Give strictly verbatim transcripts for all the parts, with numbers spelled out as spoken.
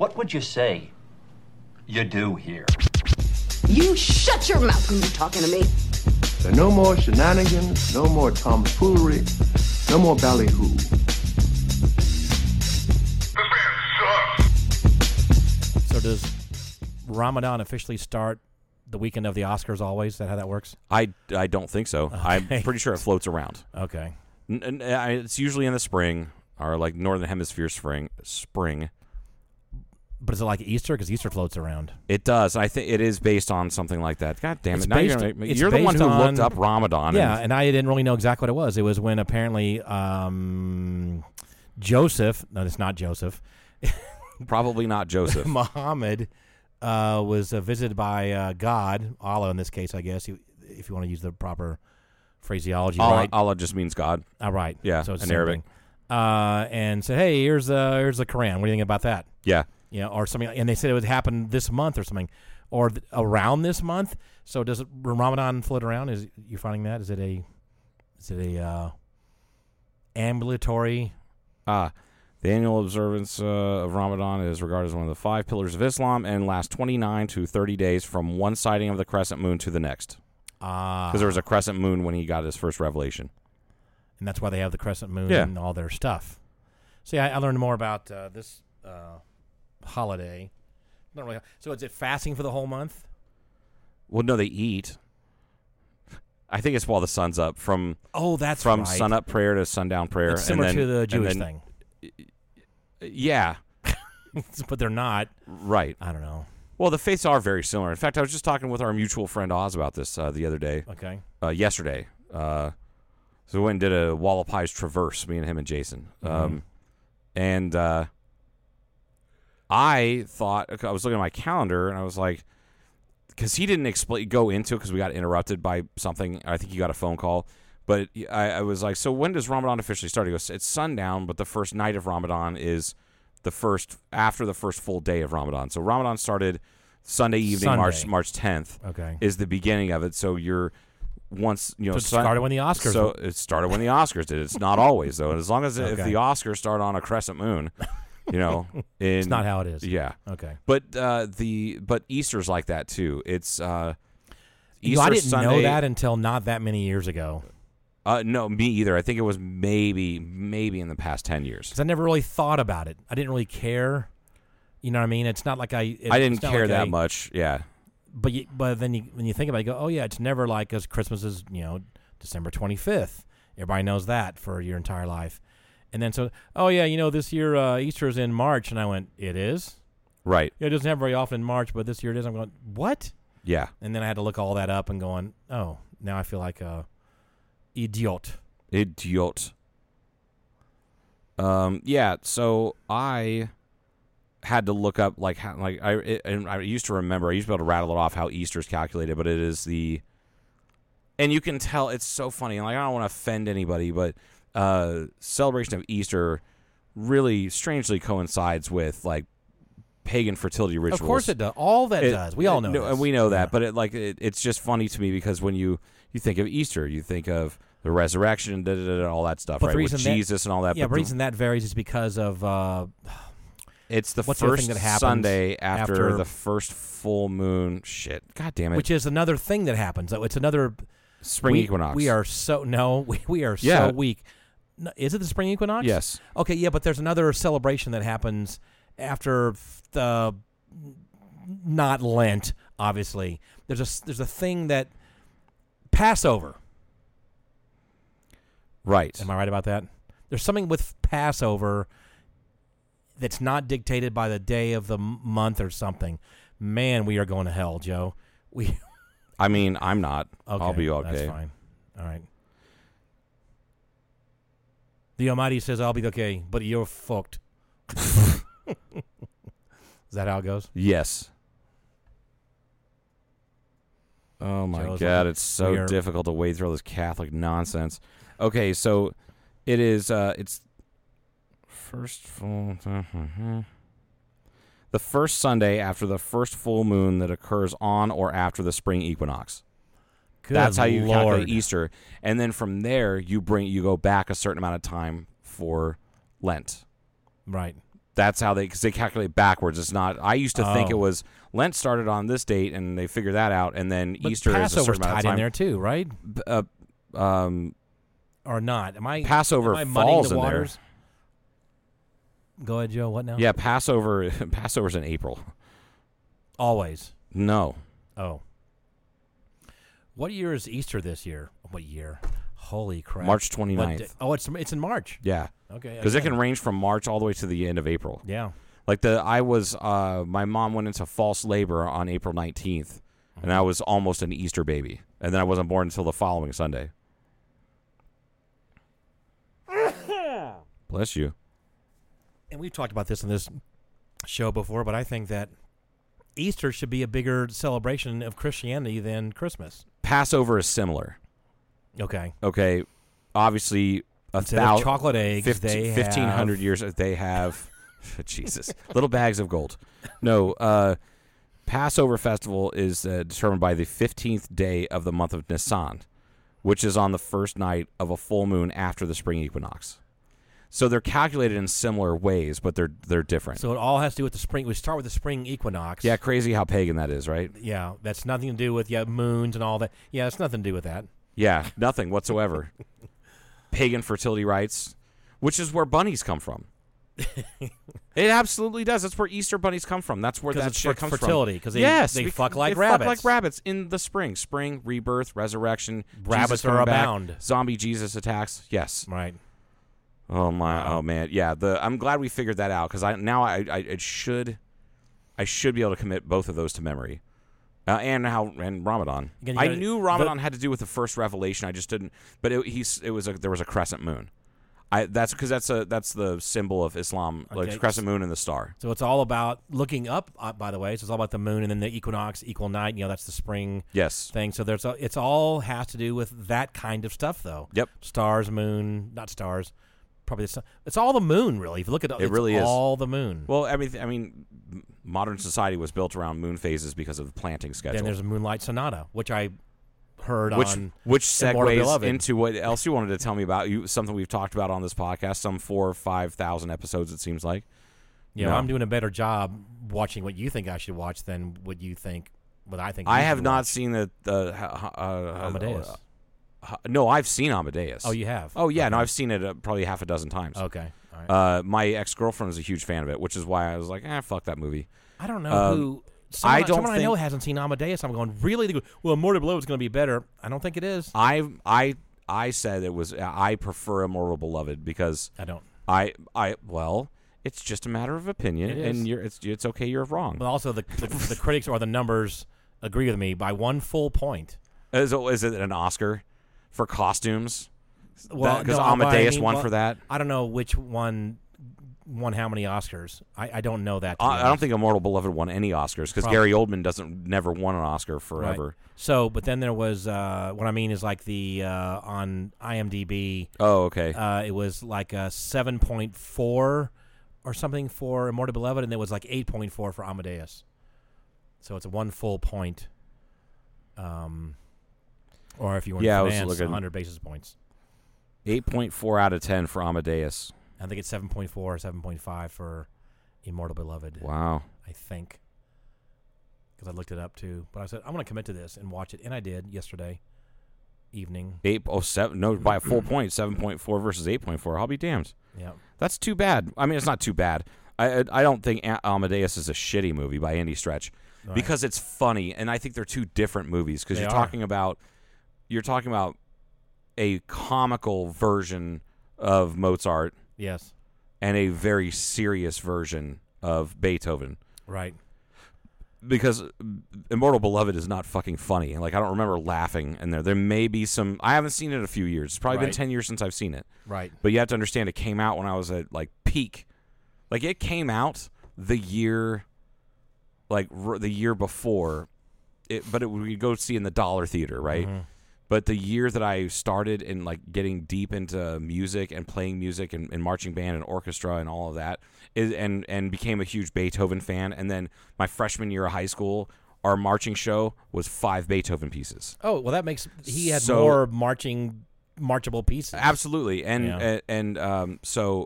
What would you say you do here? You shut your mouth when you're talking to me. There are no more shenanigans, no more tomfoolery, no more ballyhoo. This man sucks. So does Ramadan officially start the weekend of the Oscars always? Is that how that works? I, I don't think so. Okay. I'm pretty sure it floats around. Okay. N- n- I- it's usually in the spring, or like Northern Hemisphere spring. Spring. But is it like Easter? Because Easter floats around. It does. I think it is based on something like that. God damn It's it! Now you're, based- gonna, it's you're the one based who on- looked up Ramadan. Yeah, and, and I didn't really know exactly what it was. It was when apparently um, Joseph, no, it's not Joseph, probably not Joseph. Muhammad uh, was uh, visited by uh, God, Allah in this case, I guess, if you want to use the proper phraseology. Allah, right? Allah just means God. All right. Yeah, so it's in the same Arabic. thing. Uh, and said, hey, here's, uh, here's the Quran. What do you think about that? Yeah. You know, or something, and they said it would happen this month or something, or th- around this month. So does it, Ramadan float around? Is you finding that? Is it a, is it a uh, ambulatory? Ah, the annual observance uh, of Ramadan is regarded as one of the five pillars of Islam and lasts twenty-nine to thirty days from one sighting of the crescent moon to the next. Ah, Because there was a crescent moon when he got his first revelation. and that's why they have the crescent moon Yeah. and all their stuff. See, I, I learned more about uh, this uh, holiday. Not really. So is it fasting for the whole month? Well, no, they eat. I think it's while the sun's up from Oh, that's from right. sunup prayer to sundown prayer. It's similar and then, to the and Jewish then- thing, Yeah, but they're not. right. I don't know. Well, the faiths are very similar. In fact, I was just talking with our mutual friend Oz about this uh, the other day. Okay. Uh, yesterday. Uh, so we went and did a Wallapies Traverse, me and him and Jason. Mm-hmm. Um, and uh, I thought, I was looking at my calendar, and I was like, because he didn't explain, go into it because we got interrupted by something. I think he got a phone call. But I, I was like, so when does Ramadan officially start? He goes, it's sundown, but the first night of Ramadan is the first, after the first full day of Ramadan. So Ramadan started Sunday evening, Sunday. March March tenth. Okay. Is the beginning of it. So you're once you know. So it sun- started when the Oscars So were- it started when the Oscars did. It's not always though. And as long as if Okay. the Oscars start on a crescent moon, you know, in, It's not how it is. Yeah. Okay. But uh, the but Easter's like that too. It's uh, You Easter know, I didn't Sunday, know that until not that many years ago. Uh, no, me either. I think it was maybe maybe in the past ten years. Because I never really thought about it. I didn't really care. You know what I mean? It's not like I. It, I didn't it's not care like that I- much. Yeah. But you, but then you, when you think about it, you go, oh yeah, it's never like because Christmas is you know December twenty-fifth. Everybody knows that for your entire life. And then so, oh yeah, you know this year uh, Easter is in March, and I went, it is. Right. Yeah, it doesn't happen very often in March, but this year it is. I'm going, what? Yeah. And then I had to look all that up and going, oh, now I feel like a idiot. Idiot. Um. Yeah. So I had to look up like how like I it, and I used to remember I used to be able to rattle it off how Easter's calculated, but it is the and you can tell it's so funny. Like I don't want to offend anybody, but uh, celebration of Easter really strangely coincides with like pagan fertility rituals. Of course it does. All that It- does. We all know no, this. and we know that. Yeah. But it like it, it's just funny to me because when you you think of Easter, you think of the resurrection, da, da, da, da, all that stuff, But right? the With reason that- Jesus and all that. Yeah, but the the- reason that varies is because of uh, It's the What's the other first thing that happens Sunday after, after- the first full moon. Shit. God damn it. which is another thing that happens. It's another Spring we, equinox. We are so no, we, we are Yeah. so weak. No, is it the spring equinox? Yes. Okay, yeah, but there's another celebration that happens after the not Lent. Obviously, there's a there's a thing that Passover. Right. Am I right about that? There's something with Passover that's not dictated by the day of the m- month or something. Man, we are going to hell, Joe. We. I mean, I'm not. Okay, I'll be okay. That's fine. All right. The Almighty says, I'll be okay, but you're fucked. Is that how it goes? Yes. Oh my Joe's God, like, it's so we are- difficult to wade through all this Catholic nonsense. Okay, so it is. Uh, it's first full. The first Sunday after the first full moon that occurs on or after the spring equinox. Good That's how you Lord. calculate Easter, and then from there you bring you go back a certain amount of time for Lent. Right. That's how they, because they calculate backwards. It's not. I used to think Oh. it was Lent started on this date, and they figured that out, and then But Easter is a Passover's certain amount tied of time. in there too, right? B- Uh, um, Or not? Am I Passover am I muddying falls the in there. waters? Go ahead, Joe. What now? yeah, Passover. Passover's in April. Always. No, Oh. What year is Easter this year? What year? Holy crap! March What twenty-ninth. di- oh, it's it's in March. Yeah, Okay. because it again. can range from March all the way to the end of April. Yeah. Like the, I was, uh, my mom went into false labor on April nineteenth, and I was almost an Easter baby, and then I wasn't born until the following Sunday. Bless you. And we've talked about this in this show before, but I think that Easter should be a bigger celebration of Christianity than Christmas. Passover is similar. Okay. Okay, obviously a Instead of thousand chocolate eggs, they have fifteen hundred years they have Jesus, little bags of gold. No, uh, Passover festival is uh, determined by the fifteenth day of the month of Nisan, which is on the first night of a full moon after the spring equinox. So they're calculated in similar ways, but they're they're different. So it all has to do with the spring. We start with the spring equinox. Yeah, crazy how pagan that is, right? Yeah, that's nothing to do with yeah moons and all that. Yeah, it's nothing to do with that. Yeah, nothing whatsoever. Pagan fertility rites, which is where bunnies come from. It absolutely does. That's where Easter bunnies come from. That's where 'Cause that it's shit fer- comes fertility, from. 'cause they- yes, they bec- fuck like they rabbits. Fuck like rabbits in the spring. Spring, rebirth, resurrection. Rabbits Jesus are coming back, abound. Zombie Jesus attacks. Yes. Right. Oh my. Oh man. Yeah. The I'm glad we figured that out because I now I, I it should I should be able to commit both of those to memory. Uh, and how and Ramadan. Again, you I gotta- knew the- Ramadan had to do with the first revelation. I just didn't. But it, he's it was a, there was a crescent moon. I that's because that's a that's the symbol of Islam, like Okay. crescent moon and the star. So it's all about looking up. Uh, by the way, so it's all about the moon and then the equinox, equal night. You know, that's the spring Yes. thing. So there's a, it's all has to do with that kind of stuff, though. Yep. Stars, moon, not stars. Probably the sun. It's all the moon, really. If you look at it, It it's really is. all the moon. Well, I mean, I mean, m- modern society was built around moon phases because of the planting schedule. Then there's a Moonlight Sonata, which I heard which on which Immortal segues Beloved. into what else you wanted to tell me about. You something we've talked about on this podcast, some four or five thousand episodes. It seems like. You know, No. I'm doing a better job watching what you think I should watch than what you think, what I think. I you have should not watch. seen the the uh, uh, Amadeus. uh, uh, no, I've seen Amadeus. Oh, you have? Oh yeah, no, Okay. I've seen it uh, probably half a dozen times. Okay. All right. Uh, my ex girlfriend was a huge fan of it, which is why I was like, eh, fuck that movie. I don't know um, who. Someone, I don't someone I know think- hasn't seen Amadeus. I'm going, really? They go, well, Immortal Beloved is going to be better. I don't think it is. I I I said it was. I prefer Immortal Beloved because I don't. I I well, it's just a matter of opinion, It is. and you're it's it's okay. You're wrong. But also, the, the the critics or the numbers agree with me by one full point. Is it, is it an Oscar for costumes? Well, because no, but I Amadeus mean, won well, for that. I don't know which one won how many Oscars. I, I don't know that. to be I, I don't honest. think Immortal Beloved won any Oscars because Probably. Gary Oldman doesn't never won an Oscar Right. forever. So, but then there was uh, what I mean is like the uh, on IMDb. Oh, okay. Uh, it was like a seven point four or something for Immortal Beloved, and it was like eight point four for Amadeus. So it's a one full point. Um, or if you were in Yeah, I was finance, looking- one hundred basis points. Eight point four out of ten for Amadeus. I think it's seven point four or seven point five for Immortal Beloved. Wow. I think. Because I looked it up too. But I said, I'm going to commit to this and watch it. And I did yesterday evening. Eight oh seven. No, by a full point. Seven point four versus eight point four. I'll be damned. Yeah. That's too bad. I mean, it's not too bad. I I I don't think A- Amadeus is a shitty movie by any stretch Right. because it's funny, and I think they're two different movies because They you're are. talking about you're talking about a comical version of Mozart Yes. and a very serious version of Beethoven. Right. Because Immortal Beloved is not fucking funny. Like I don't remember laughing in there. There may be some. I haven't seen it in a few years. It's probably been Right. ten years since I've seen it. Right. But you have to understand, it came out when I was at like peak. Like it came out the year, like r- the year before, it. But it we go see in the Dollar Theater, right? Mhm. But the year that I started in like getting deep into music and playing music and, and marching band and orchestra and all of that, is, and and became a huge Beethoven fan. And then my freshman year of high school, our marching show was five Beethoven pieces. Oh, well, that makes. He had So- more marching, marchable pieces. Absolutely, and Yeah. and, and um, so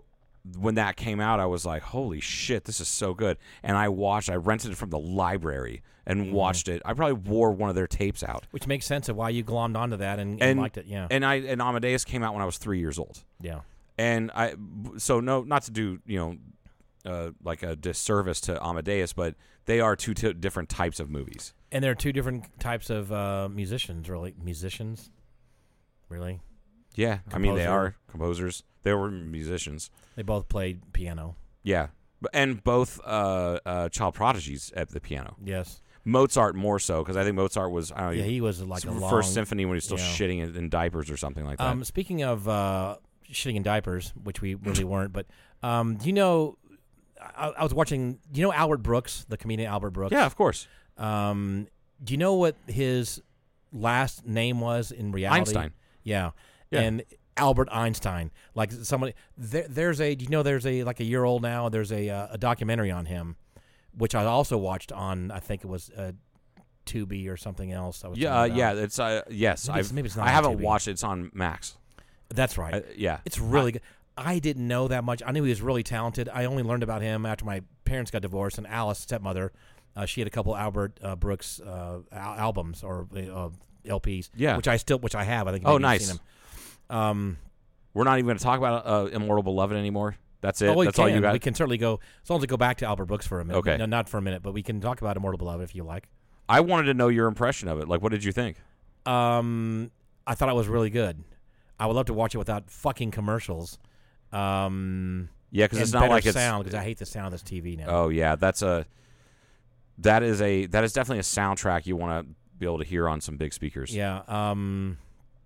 when that came out, I was like, holy shit, this is so good. And I watched, I rented it from the library and watched it. I probably wore one of their tapes out. Which makes sense of why you glommed onto that and, and, And liked it. Yeah. And I and Amadeus came out when I was three years old. yeah. And I, so no, not to do, you know, uh, like a disservice to Amadeus, but they are two t- different types of movies. And there are two different types of uh, musicians, really. Musicians? Really? Yeah, I mean, they Composer. are composers. They were musicians. They both played piano. Yeah. B- And both uh, uh, child prodigies at the piano. Yes. Mozart more so, because I think Mozart was, I don't know, Yeah, he was like a first long... symphony when he was still yeah. shitting in, in diapers or something like that. Um, speaking of uh, shitting in diapers, which we really weren't, but um, do you know... I, I was watching... Do you know Albert Brooks, the comedian Albert Brooks? yeah, of course. Um, do you know what his last name was in reality? Einstein. Yeah. Yeah. And Albert Einstein. Like somebody there, there's a do you know there's a like a year old now, there's a uh, a documentary on him, which I also watched on I think it was uh Tubi or something else. I was Yeah, uh, telling you yeah, about. it's uh, yes. Maybe it's- I've, maybe it's not I on haven't Tubi. watched it. It's on Max. That's right. Uh, yeah, It's really good. I didn't know that much. I knew he was really talented. I only learned about him after my parents got divorced, and Alice, stepmother, uh, she had a couple Albert uh, Brooks uh, al- albums or uh, L Ps, Yeah. which I still, which I have. I think. Oh, maybe you've nice. Seen them. Um, We're not even going to talk about uh, Immortal Beloved anymore. That's it. oh, we That's can. all you got. We can certainly go as long as we go back to Albert Brooks for a minute. Okay. No, not for a minute, but we can talk about Immortal Beloved if you like. I wanted to know your impression of it. Like, what did you think? Um, I thought it was really good. I would love to watch it without fucking commercials. Um, Yeah, because and it's not better like it's. sound because I hate the sound of this T V now. Oh yeah, that's a. That is a that is definitely a soundtrack you want to be able to hear on some big speakers. Yeah. Um,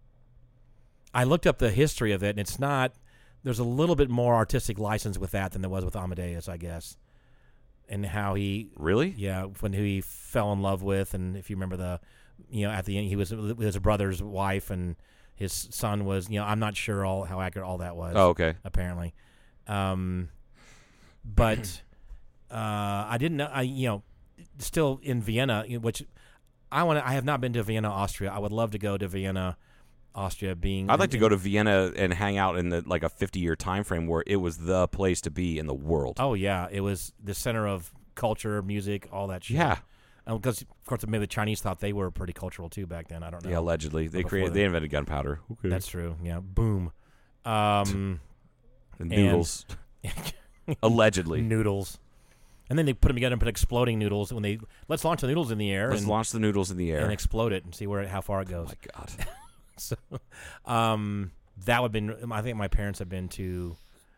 I looked up the history of it, and it's not. There's a little bit more artistic license with that than there was with Amadeus, I guess, and how he. Really? Yeah, when who he fell in love with, and if you remember the, you know, at the end he was with his brother's wife, and his son was, you know, I'm not sure all how accurate all that was. Oh, okay. Apparently, um, but uh, I didn't know. I you know, still in Vienna, which I want. I have not been to Vienna, Austria. I would love to go to Vienna, Austria. Being I'd like to go to Vienna and hang out in the like a fifty year time frame where it was the place to be in the world. Oh yeah, it was the center of culture, music, all that shit. Yeah. Because of course maybe the Chinese thought they were pretty cultural too back then. I don't know. Yeah, allegedly they Before created that. they invented gunpowder. Okay. That's true. Yeah. Boom. Um, And noodles. Allegedly. noodles. And then they put them together and put exploding noodles. When they let's launch the noodles in the air Let's and, launch the noodles in the air. and explode it and see where it, how far it Oh goes. my god. So, um, that would have been. I think my parents have been to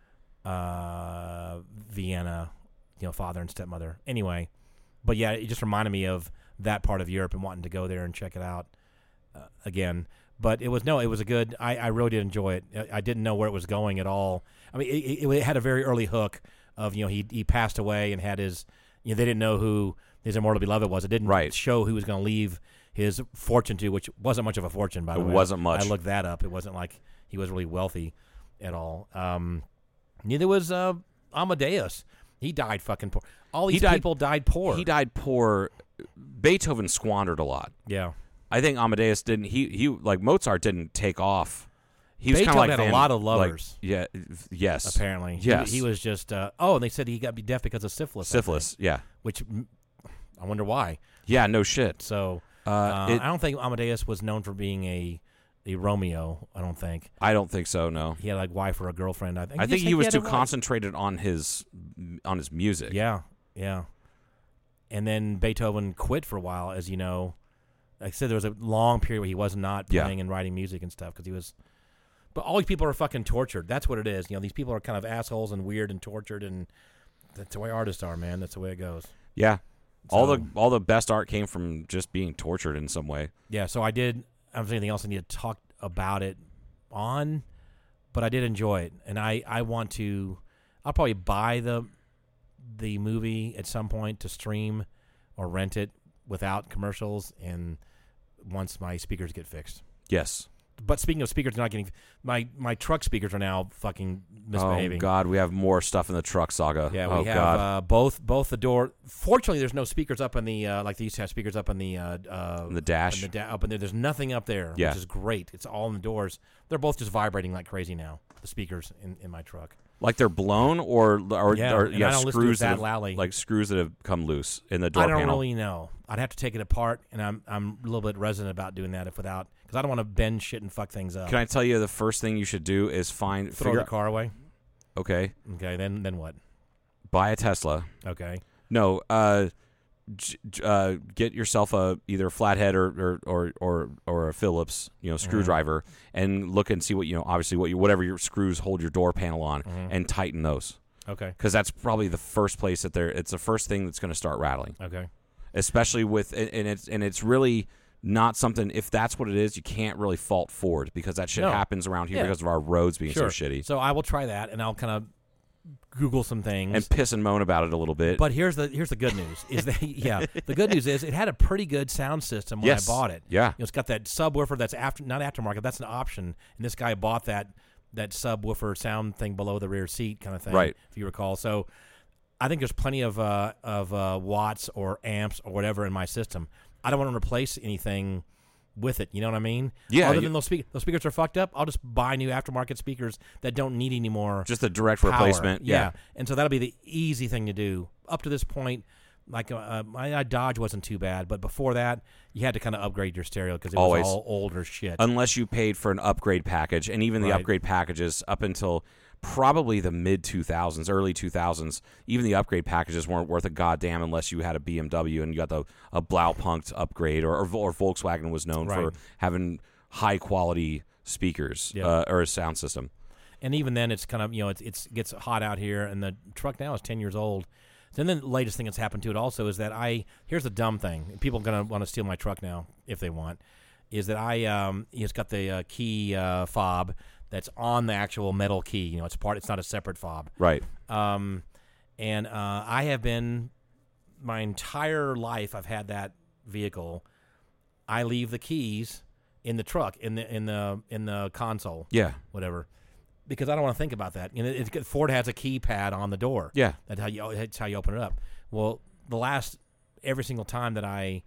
uh, Vienna. You know, father and stepmother. Anyway, but yeah, it just reminded me of that part of Europe and wanting to go there and check it out uh, again. But it was no, it was a good. I, I really did enjoy it. I, I didn't know where it was going at all. I mean, it, it, it had a very early hook of you know he he passed away and had his. You know, they didn't know who his immortal beloved was. It didn't Right. show who was going to leave his fortune to, which wasn't much of a fortune, by the It way. wasn't much. I looked that up. It wasn't like he was really wealthy at all. Um, neither was uh, Amadeus. He died fucking poor. All He these died- people died poor. He died poor. Beethoven squandered a lot. Yeah. I think Amadeus didn't. He he like Mozart didn't take off. He was kind of Beethoven like had a Van- lot of like- lovers. yeah. Yes. Apparently. He- Yes. He, was just. Uh, oh, and they said he got deaf because of syphilis. I think, Syphilis. Yeah. which mm, I wonder why. Yeah. No shit. So Uh, uh, it, I don't think Amadeus was known for being a a Romeo. I don't think I don't think so. No. he had like wife or a girlfriend. I think. I You think just he was had too a wife? concentrated on his on his music. Yeah, yeah. And then Beethoven quit for a while, as you know. Like I said, there was a long period where he was not Yeah. playing and writing music and stuff because he was. But all these people are fucking tortured. That's what it is. You know, these people are kind of assholes and weird and tortured, and that's the way artists are, man. That's the way it goes. Yeah. All So- the all the best art came from just being tortured in some way. Yeah. So I did. I don't think anything else I need to talk about it on, but I did enjoy it, and I I want to. I'll probably buy the the movie at some point to stream or rent it without commercials and once my speakers get fixed. Yes. But speaking of speakers not getting, my, my truck speakers are now fucking misbehaving. Oh God, we have more stuff in the truck saga. Yeah, oh, we have God. uh, both both the door. Fortunately, there's no speakers up in the uh, like they used to have speakers up in the uh, uh, In the dash. in the da- up in there. There's nothing up there, Yeah. which is great. It's all in the doors. They're both just vibrating like crazy now. The speakers in, in my truck. Like they're blown, or or, Yeah, or and you I have don't listen to it screws that have, loudly. like screws that have come loose in the door I don't panel. really know. I'd have to take it apart, and I'm I'm a little bit reticent about doing that if without because I don't want to bend shit and fuck things up. Can I tell you the first thing you should do is find throw figure the car away? Okay, Okay, then then what? buy a Tesla. Okay, No, uh, j- j- uh, get yourself a either a flathead or or, or or or a Phillips, you know, screwdriver, and look and see what you know. Obviously, what you whatever your screws hold your door panel on, and tighten those, okay, because that's probably the first place that they're. It's the first thing that's going to start rattling, okay. especially with and and it's and it's really not something. If that's what it is, you can't really fault Ford because that shit No. happens around here Yeah. because of our roads being Sure. so shitty. So I will try that, and I'll kind of Google some things. And piss and moan about it a little bit. But here's the here's the good news is that yeah the good news is it had a pretty good sound system when Yes. I bought it. Yeah. You know, it's got that subwoofer that's after not aftermarket, that's an option. And this guy bought that that subwoofer sound thing below the rear seat kind of thing, Right. if you recall. So I think there's plenty of uh, of uh, watts or amps or whatever in my system. I don't want to replace anything with it. You know what I mean? Yeah, Other you- than those speakers, those speakers are fucked up. I'll just buy new aftermarket speakers that don't need any more. Just a direct power. replacement. Yeah. Yeah. And so that'll be the easy thing to do. Up to this point, like uh, my, my Dodge wasn't too bad, but before that, you had to kind of upgrade your stereo because it was Always. all older shit. Unless you paid for an upgrade package, and even the Right. upgrade packages up until probably the mid two thousands, early two thousands, even the upgrade packages weren't worth a goddamn unless you had a B M W and you got the a Blaupunkt upgrade, or, or, or Volkswagen was known Right. for having high quality speakers Yep. uh, or a sound system. And even then, it's kind of, you know, it's it's gets hot out here, and the truck now is ten years old. Then the latest thing that's happened to it also is that I, here's the dumb thing. People are going to want to steal my truck now if they want, is that I, um, it's got the uh, key uh, fob that's on the actual metal key. You know, it's part, it's not a separate fob. Right. Um, and uh, I have been, my entire life, I've had that vehicle. I leave the keys in the truck, in the in the in the console, Yeah. whatever, because I don't want to think about that. You know, it, Ford has a keypad on the door. Yeah. That's how you that's how you open it up. Well, the last every single time that I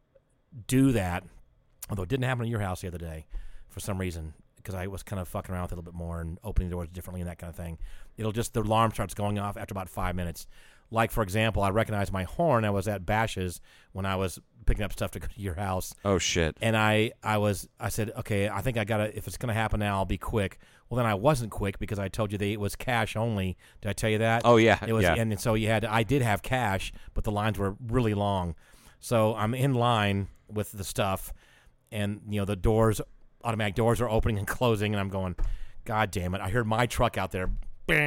do that, although it didn't happen at your house the other day, for some reason, because I was kind of fucking around with it a little bit more and opening the doors differently and that kind of thing. It'll just the alarm starts going off after about five minutes. Like, for example, I recognized my horn. I was at Bash's when I was picking up stuff to go to your house. Oh shit. And I, I was, I said, okay, I think I gotta. If it's gonna happen now, I'll be quick. Well, then I wasn't quick because I told you that it was cash only. Did I tell you that? Oh, yeah, It was, yeah. and so you had. I did have cash, but the lines were really long. So I'm in line with the stuff, and you know the doors, automatic doors are opening and closing, and I'm going, God damn it! I heard my truck out there.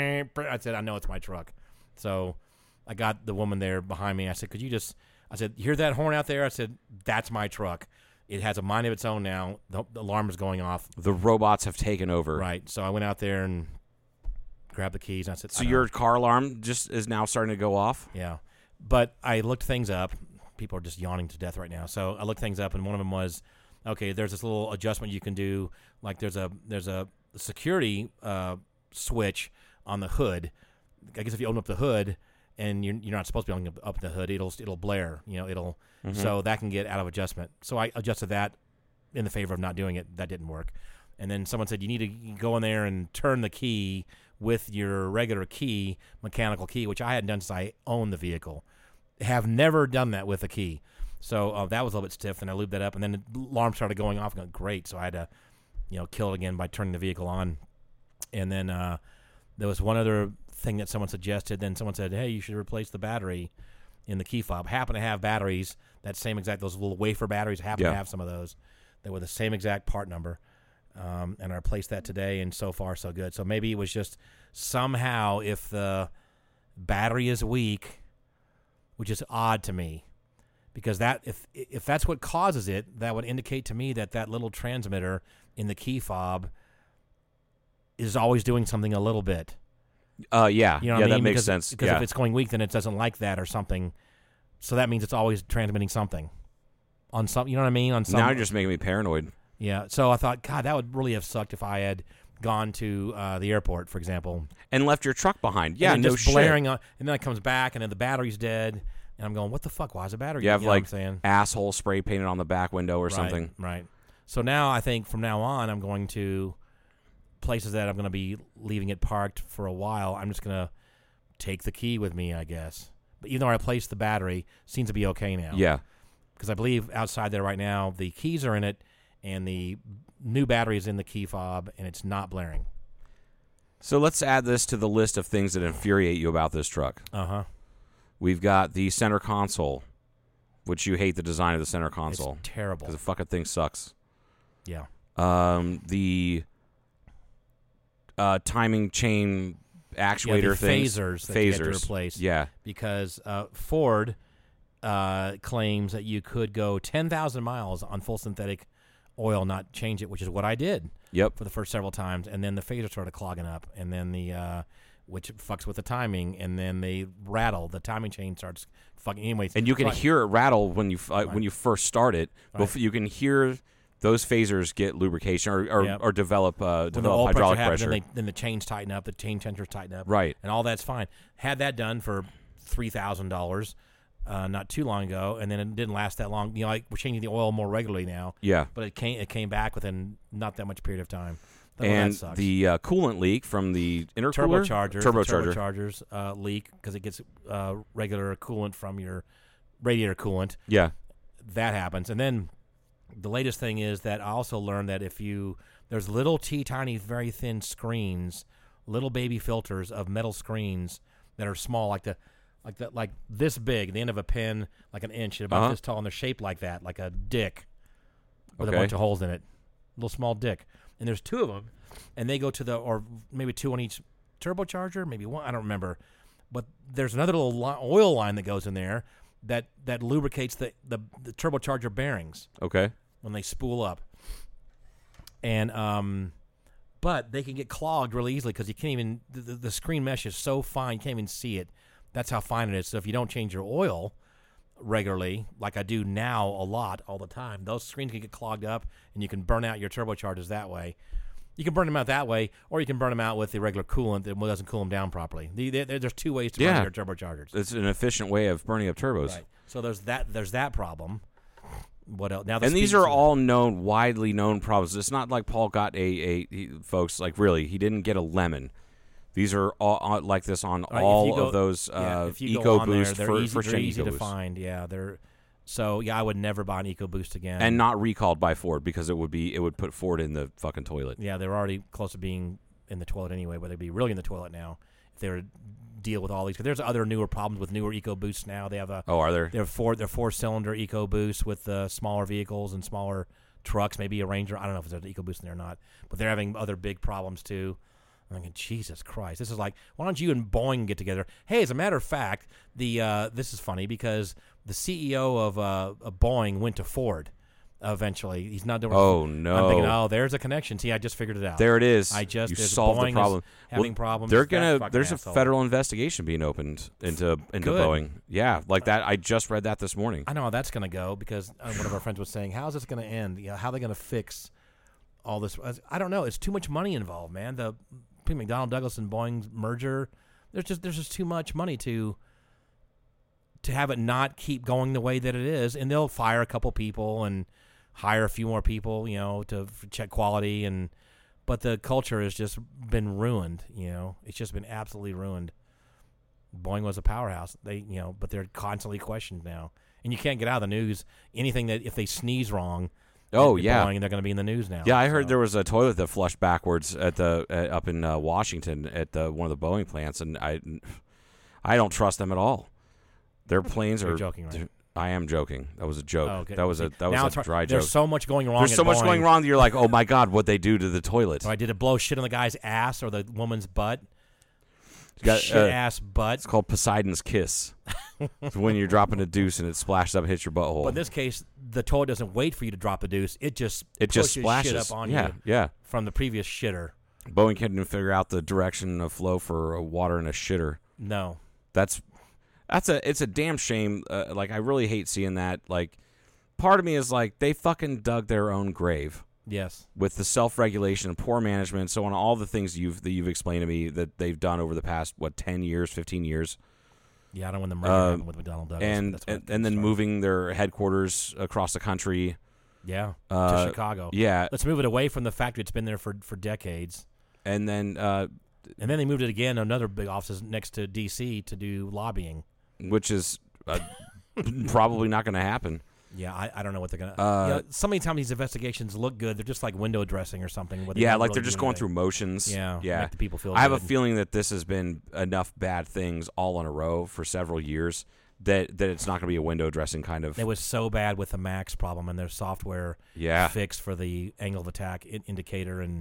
I said, I know it's my truck. So I got the woman there behind me. I said, could you just? I said, you hear that horn out there? I said, that's my truck. It has a mind of its own now. The, the alarm is going off. The robots have taken over. Right. So I went out there and grabbed the keys. And I said, So I your don't- car alarm just is now starting to go off? yeah. But I looked things up. People are just yawning to death right now. So I looked things up, and one of them was, okay, there's this little adjustment you can do. Like there's a there's a security uh, switch on the hood. I guess if you open up the hood, and you're, you're not supposed to be opening up, up the hood, it'll it'll blare. You know, it'll so that can get out of adjustment. So I adjusted that in the favor of not doing it. That didn't work. And then someone said you need to go in there and turn the key with your regular key, mechanical key, which I hadn't done since I owned the vehicle. Have never done that with a key. So uh, that was a little bit stiff, and I lubed that up, and then the alarm started going off. And going, great, so I had to, you know, kill it again by turning the vehicle on. And then uh, there was one other thing that someone suggested. Then someone said, hey, you should replace the battery in the key fob. Happen to have batteries, that same exact, those little wafer batteries, happen Yeah. to have some of those that were the same exact part number. Um, and I replaced that today, and so far so good. So maybe it was just somehow if the battery is weak, which is odd to me, because that if if that's what causes it, that would indicate to me that that little transmitter in the key fob is always doing something a little bit. Uh, yeah. You know yeah, what I mean? that makes because, sense. Because yeah. if it's going weak, then it doesn't like that or something. So that means it's always transmitting something on some. You know what I mean? On some. Now you're just making me paranoid. Yeah. So I thought, God, that would really have sucked if I had gone to uh, the airport, for example, and left your truck behind. Yeah, and then no just shit. blaring on, and then it comes back, and then the battery's dead, and I'm going, what the fuck? Why is the battery? You have know what I'm like saying? asshole spray painted on the back window or Right, something. Right. So now I think from now on, I'm going to places that I'm going to be leaving it parked for a while. I'm just going to take the key with me, I guess. But even though I replaced the battery, seems to be okay now. Yeah. Because I believe outside there right now, the keys are in it, and the new battery is in the key fob, and it's not blaring. So let's add this to the list of things that infuriate you about this truck. Uh-huh. We've got the center console, which you hate the design of the center console. It's terrible. Because the fucking thing sucks. Yeah. Um, the uh, timing chain actuator yeah, the things. phasers that phasers. you have to replace. Yeah. Because uh, Ford uh, claims that you could go ten thousand miles on full synthetic oil, not change it, which is what I did. Yep. For the first several times, and then the phaser started clogging up, and then the uh, which fucks with the timing, and then they rattle. The timing chain starts fucking. Anyways, And you can so I- hear it rattle when you uh, Right. when you first start it. Right. Bef- You can hear those phasers get lubrication or or, Yep. or develop uh, when the develop oil hydraulic pressure, pressure. happens, then, they, then the chains tighten up, the chain sensors tighten up, Right. and all that's fine. Had that done for three thousand dollars. Uh, not too long ago, and then it didn't last that long. You know, like we're changing the oil more regularly now. Yeah. but it came it came back within not that much period of time. Well, and that sucks. the uh, coolant leak from the intercooler, turbochargers, turbocharger. the turbochargers uh, leak because it gets uh, regular coolant from your radiator coolant. Yeah. That happens, and then the latest thing is that I also learned that if you there's little teeny tiny, very thin screens, little baby filters of metal screens that are small, like the like the like this big, the end of a pin, like an inch, about Uh-huh. this tall, and they're shaped like that, like a dick with Okay. a bunch of holes in it, little small dick. And there's two of them, and they go to the or maybe two on each turbocharger, maybe one, I don't remember. But there's another little li- oil line that goes in there that that lubricates the, the the turbocharger bearings Okay. when they spool up. And um, but they can get clogged really easily because you can't even the, the, the screen mesh is so fine you can't even see it. That's how fine it is. So if you don't change your oil regularly, like I do now a lot all the time, those screens can get clogged up, and you can burn out your turbochargers that way. You can burn them out that way, or you can burn them out with the regular coolant that doesn't cool them down properly. The, the, there's two ways to Yeah. burn your turbochargers. It's an efficient way of burning up turbos. Right. So there's that. There's that problem. What else? Now the And these speeds are all known, widely known problems. It's not like Paul got a, a he, folks, like really, he didn't get a lemon. These are all uh, like this on Right, if all you go- of those yeah, uh, if you go on there, EcoBoost they're for, easy, first they're gen easy to EcoBoost. find. Yeah, they're so yeah. I would never buy an EcoBoost again. And not recalled by Ford because it would be it would put Ford in the fucking toilet. yeah, they're already close to being in the toilet anyway. But they'd be really in the toilet now if they were to deal with all these. Because there's other newer problems with newer EcoBoosts now. They have a Oh, are there? they're four they're four cylinder EcoBoosts with uh, smaller vehicles and smaller trucks. Maybe a Ranger. I don't know if there's an EcoBoost in there or not. But they're having other big problems too. I'm thinking, Jesus Christ, this is like, why don't you and Boeing get together? Hey, as a matter of fact, the uh, this is funny because the C E O of, uh, of Boeing went to Ford eventually. He's not doing. Oh, I'm no. thinking, oh, there's a connection. See, I just figured it out. There it is. I just you there's- solved Boeing the is problem. having Well, problems. They're That gonna. fucking There's asshole. a federal investigation being opened into into Good. Boeing. Yeah, like that. I just read that this morning. I know how that's going to go because uh, one of our friends was saying, how's this going to end? You know, how are they going to fix all this? I don't know. It's too much money involved, man. The between McDonnell Douglas and Boeing's merger, there's just there's just too much money to to have it not keep going the way that it is, and they'll fire a couple people and hire a few more people, you know, to f- check quality, and but the culture has just been ruined. You know, it's just been absolutely ruined. Boeing was a powerhouse. They, you know, but they're constantly questioned now, and you can't get out of the news anything that if they sneeze wrong. Oh, at yeah. Boeing, they're going to be in the news now. Yeah, I heard So- there was a toilet that flushed backwards at the uh, up in uh, Washington at the one of the Boeing plants, and I, I don't trust them at all. Their planes You're are joking, right? they're- I am joking. That was a joke. Oh, okay. That was a that Now was it's a hard- dry There's joke. so much going wrong. There's at so much Boeing. going wrong that you're like, oh my god, what they do to the toilet? Or I did it blow shit on the guy's ass or the woman's butt. You got, shit uh, ass butt. It's called Poseidon's kiss. It's when you're dropping a deuce and it splashes up and hits your butthole. But in this case, the toilet doesn't wait for you to drop the deuce. It just it just pushes splashes shit up on yeah, you yeah. from the previous shitter. Boeing can't even figure out the direction of flow for a water in a shitter. No. That's that's a it's a damn shame. Uh, like I really hate seeing that. Like part of me is like they fucking dug their own grave. Yes. with the self-regulation and poor management, so on, all the things you've that you've explained to me that they've done over the past what ten years, fifteen years, Yeah, I don't know when the merger Uh, happened with McDonnell Douglas. and but that's when and, it and then started. moving their headquarters across the country. Yeah, uh, to Chicago. Yeah, Let's move it away from the factory. It's been there for, for decades. and then uh, And then they moved it again, another big office next to D C to do lobbying. which is uh, probably not going to happen. Yeah, I, I don't know what they're going to... Uh, you know, so many times these investigations look good. They're just like window dressing or something. where Yeah, don't like really they're just do going anything. through motions. Yeah, yeah. make the people feel I have a good. feeling that this has been enough bad things all in a row for several years that that it's not going to be a window dressing kind of. It was so bad with the Max problem and their software Yeah. fix for the angle of attack in- indicator and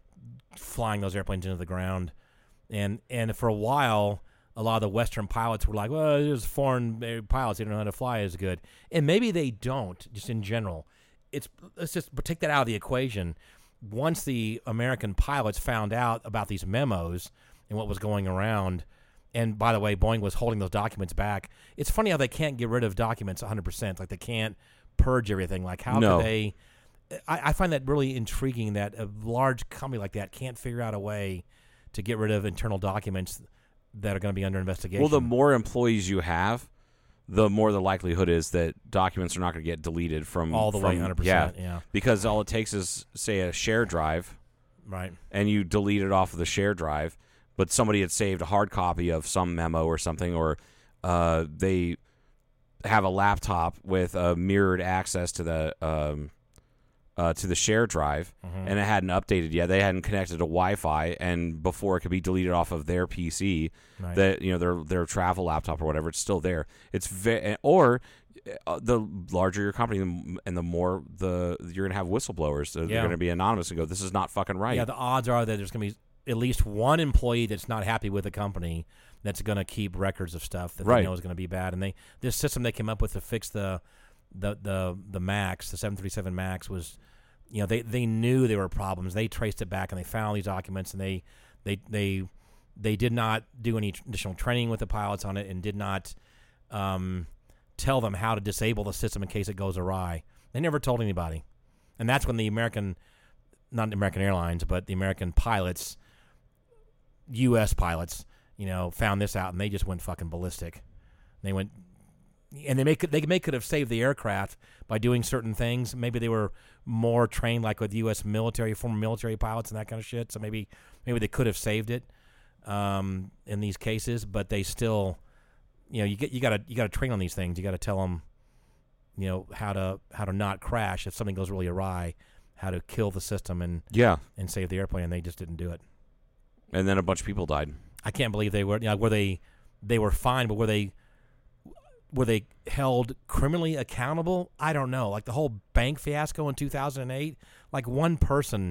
flying those airplanes into the ground. And and for a while, a lot of the Western pilots were like, well, there's foreign uh, pilots. They don't know how to fly as good. And maybe they don't, just in general. It's Let's just take that out of the equation. Once the American pilots found out about these memos and what was going around, and by the way, Boeing was holding those documents back. It's funny how they can't get rid of documents one hundred percent. Like they can't purge everything. Like how No. could they? I, I find that really intriguing that a large company like that can't figure out a way to get rid of internal documents that are going to be under investigation. Well, the more employees you have, the more the likelihood is that documents are not going to get deleted from all the from, way, one hundred percent. Yeah, Yeah, because all it takes is, say, a share drive, right. and you delete it off of the share drive, but somebody had saved a hard copy of some memo or something, or uh, they have a laptop with a mirrored access to the um, uh, to the share drive, Mm-hmm. and it hadn't updated yet. They hadn't connected to Wi-Fi, and before it could be deleted off of their P C, Right. that you know their their travel laptop or whatever, it's still there. It's ve- or uh, the larger your company and the more the you're gonna have whistleblowers. They're, Yeah. they're gonna be anonymous and go, "This is not fucking right." Yeah, the odds are that there's going to be at least one employee that's not happy with the company that's going to keep records of stuff that Right. they know is going to be bad. And they this system they came up with to fix the the the the Max, the seven thirty-seven Max was, you know, they they knew there were problems. They traced it back and they found these documents and they they they they did not do any additional training with the pilots on it and did not um, tell them how to disable the system in case it goes awry. They never told anybody. And that's when the American, not American Airlines, but the American pilots, U S pilots, you know, found this out and they just went fucking ballistic. They went, and they may they may could have saved the aircraft by doing certain things. Maybe they were more trained, like with U S military, former military pilots and that kind of shit. So maybe maybe they could have saved it um, in these cases. But they still, you know, you get you got to you got to train on these things. You got to tell them, you know, how to how to not crash if something goes really awry, how to kill the system and yeah. and save the airplane. And they just didn't do it. And then a bunch of people died. I can't believe they were. You know, were they they were fine, but were they were they held criminally accountable? I don't know. Like the whole bank fiasco in two thousand eight, like one person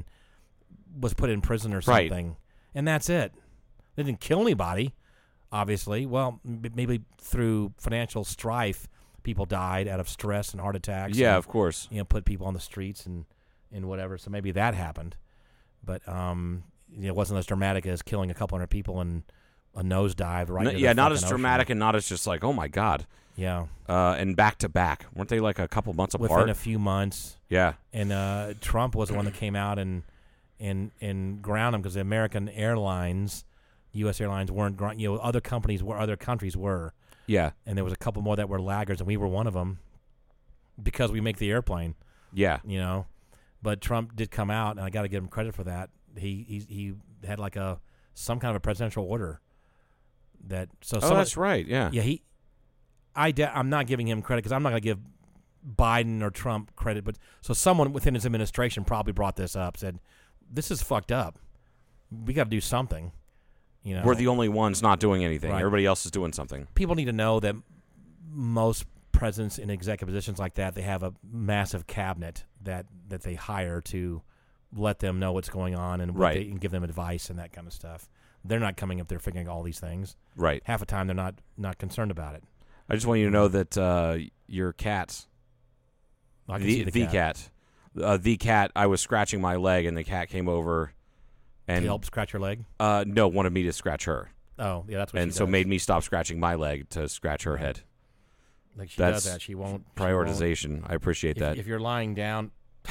was put in prison or Right. something, and that's it. They didn't kill anybody, obviously. Well, m- maybe through financial strife, people died out of stress and heart attacks. Yeah, and, of course. you know, put people on the streets and, and whatever. So maybe that happened, but um, you know, it wasn't as dramatic as killing a couple hundred people and a nosedive right. N- into the yeah, not as fucking dramatic ocean. and not as just like, oh my god. Yeah, Uh, and back to back, weren't they like a couple months apart? within a few months, yeah, and uh, Trump was the one that came out and and and ground him because the American Airlines, U S Airlines weren't, ground, you know, other companies were, other countries were, yeah, and there was a couple more that were laggards, and we were one of them because we make the airplane. yeah. You know, but Trump did come out, and I got to give him credit for that. He he he had like a some kind of a presidential order that so. Oh, some of- that's right. Yeah, Yeah, he. I de- I'm not giving him credit because I'm not going to give Biden or Trump credit, but so someone within his administration probably brought this up, said, "This is fucked up. We got to do something." You know, we're the only ones not doing anything. Right. Everybody else is doing something. people need to know that most presidents in executive positions like that, they have a massive cabinet that that they hire to let them know what's going on and what Right. they, and give them advice and that kind of stuff. They're not coming up there figuring all these things. Right. Half the time, they're not not concerned about it. I just want you to know that uh, your cat, I can the, see the, cat. cat, uh, the cat. I was scratching my leg, and the cat came over, and To help scratch your leg. uh, no, wanted me to scratch her, Oh, yeah, that's what and she so does. made me stop scratching my leg to scratch her Right. head. like she that's does that. She won't she won't- Prioritization. I appreciate If, that. if you're lying down,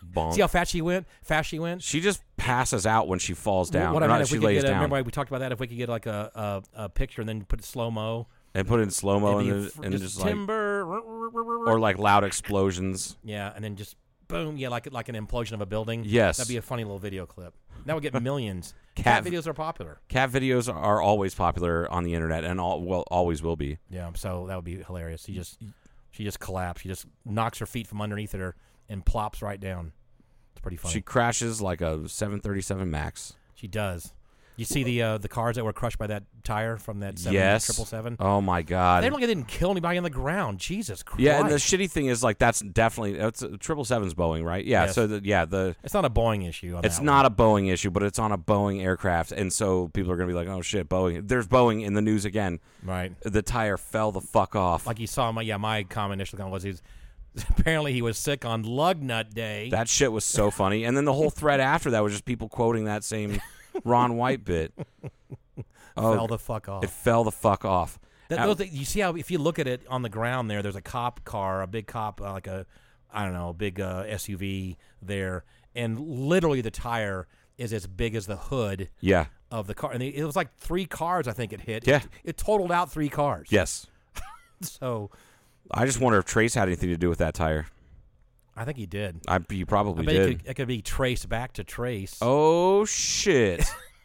bonk. See how fast she went? Fast she went. She just passes out when she falls down. What Or I mean, not, if she we could lays get a, down. remember we talked about that. If we could get like a a, a picture and then put slow mo and put it in slow mo and, then- and just like timber or like loud explosions. yeah, and then just boom, yeah, like like an implosion of a building. Yes. That'd be a funny little video clip. That would get millions. Cat- Cat videos are popular. Cat videos are always popular on the internet and all well always will be. Yeah, so that would be hilarious. She just she just collapsed. She just knocks her feet from underneath her and plops right down. It's pretty funny. She crashes like a seven thirty-seven Max. She does. You see the uh, the cars that were crushed by that tire from that seven Yes. triple seven. Oh my god. They don't like they didn't kill anybody on the ground. Jesus Christ. Yeah, and the shitty thing is like that's definitely it's triple seven's Boeing, right? Yeah. Yes. So the, yeah, the It's not a Boeing issue. On it's that not one. a Boeing issue, but it's on a Boeing aircraft, and so people are gonna be like, "Oh shit, Boeing!" There's Boeing in the news again. right. The tire fell the fuck off. Like you saw my yeah my comment initial comment was he's apparently he was sick on Lug Nut Day. That shit was so funny, and then the whole thread after that was just people quoting that same Ron White bit. Oh, fell the fuck off. it fell the fuck off. That, Uh, those, you see how if you look at it on the ground there, there's a cop car, a big cop, uh, like a, I don't know, a big uh, S U V there, and literally the tire is as big as the hood yeah. of the car, and it was like three cars I think it hit. Yeah. It, it totaled out three cars. Yes. So I just wonder if Trace had anything to do with that tire. I think he did. I you I probably bet did. it could, it could be traced back to Trace. Oh shit.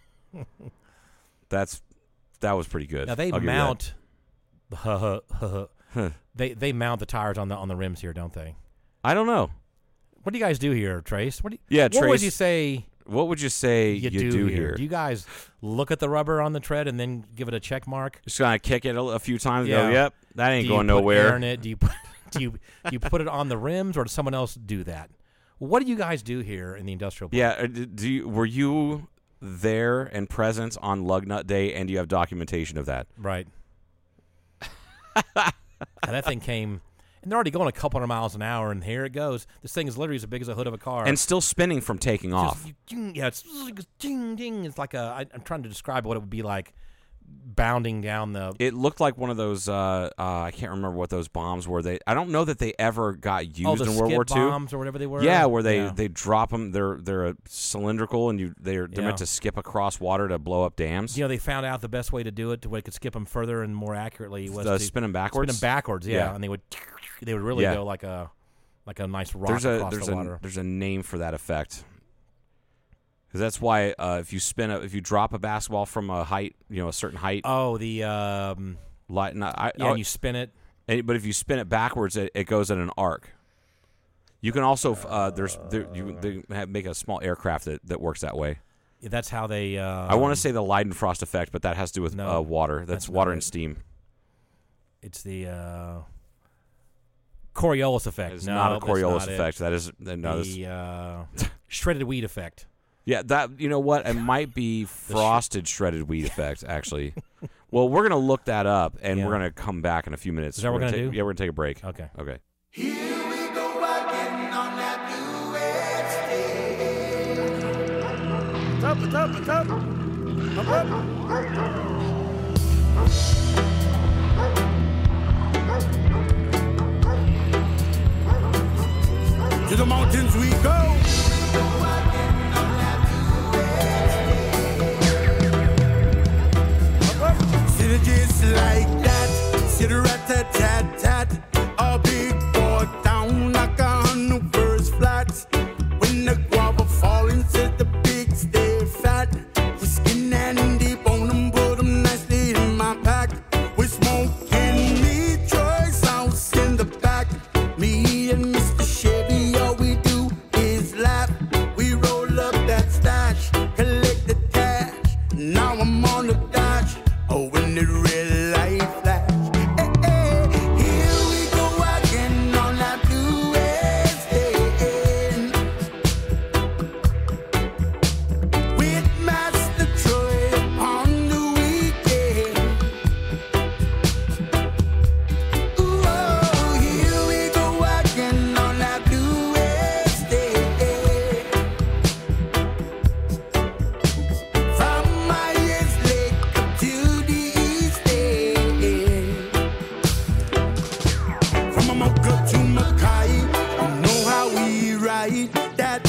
That's that was pretty good. Now they I'll give you that. mount. they they mount the tires on the on the rims here, don't they? I don't know. What do you guys do here, Trace? What do you, Yeah, What would Trace, you say What would you say you, you, do, here? here? Do you guys look at the rubber on the tread and then give it a check mark? Just gonna kick it a, a few times. Yeah. And go, yep, that ain't do you going put nowhere. air in it? Do you put do you do you put it on the rims, or does someone else do that? What do you guys do here in the industrial park? Yeah, uh, d- do you, were you there and present on Lug Nut Day, and do you have documentation of that? Right. And that thing came, and they're already going a couple hundred miles an hour, and here it goes. This thing is literally as big as the hood of a car. And still spinning from taking Just off. you- ding, yeah, it's ding, ding. It's like a. I, I'm trying to describe what it would be like, bounding down the. It looked like one of those. Uh, uh, I can't remember what those bombs were. They. I don't know that they ever got used oh, the in World skid War Two. bombs or whatever they were. Yeah, where they, Yeah. they drop them. They're they're uh, cylindrical, and you they're they're Yeah. meant to skip across water to blow up dams. You know, they found out the best way to do it, to where they could skip them further and more accurately, was Uh, to spin 'em backwards? Spin them backwards, yeah, Yeah. and they would they would really Yeah. go like a like a nice rock there's a across there's the a water. there's a name for that effect. Because that's why uh, if you spin a, if you drop a basketball from a height, you know, a certain height, Oh, the um, light, not, I, yeah, oh, and you spin it. and- but if you spin it backwards, it, it goes in an arc. You can also uh, there's there, you they have, make a small aircraft that, that works that way. Yeah, that's how they. Uh, I want to say the Leidenfrost effect, but that has to do with no, uh, water. That's, that's not water and it. steam. It's the uh, Coriolis effect. It's no, not a that's Coriolis not it. effect. That is no. that's- The uh, shredded wheat effect. Yeah, that you know what? It might be frosted shredded wheat effect, actually. Well, we're gonna look that up, and Yeah. we're gonna come back in a few minutes. Is that what we're take, gonna do? Yeah, we're gonna take a break. Okay. Okay. To the mountains we go. Synergies like that, sit rat tat tat tat. A big boy down like a hundred first flats. When the guava fall into the big stay fat. We skin and deep on them, put them nicely in my pack. We smoking meat choice house in the back. Me and Mister Chevy, all we do is laugh. We roll up that stash, collect the cash. Now I'm on the dash. Oh, when the real life flash. Hey, hey, here we go again on that blue estate. With Master Troy on the weekend. Ooh, oh, here we go again on that blue estate. From Myers Lake up to the East End. From Amoka to Mackay, you know how we ride. That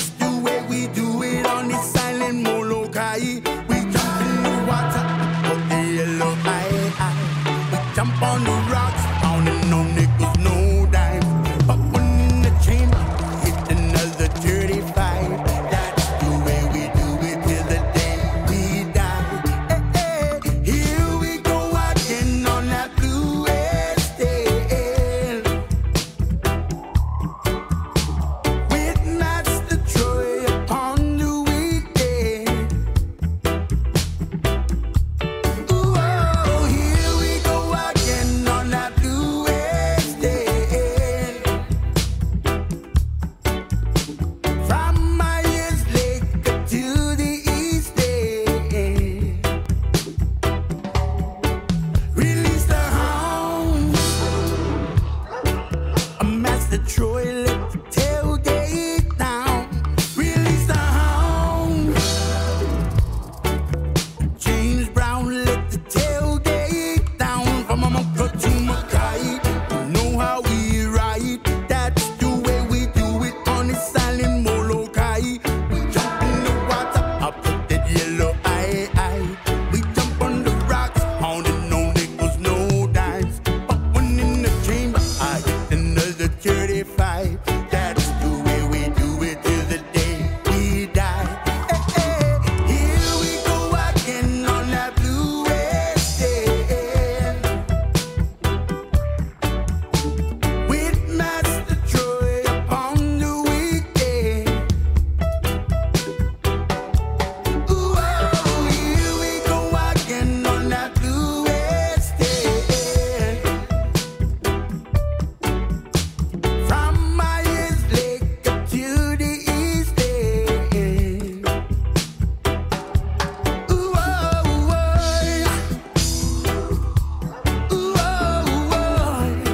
Troy, let the tailgate down. Release the hound. James Brown, let the tailgate down. From America to Mackay, you know how we ride. That's the way we do it on this island, Molokai. We jump in the water, up to that yellow eye, eye. We jump on the rocks, pounding no nickels, no dimes. But when in the chamber, I hit another thirty-five. That's the way we do it till the day we die. Hey, hey, here we go again on that blue West End. With Master Troy upon the weekend. Ooh, oh, here we go again on that blue West End. From Myers Lake up to the East End. Ooh, oh, oh. Ooh, oh,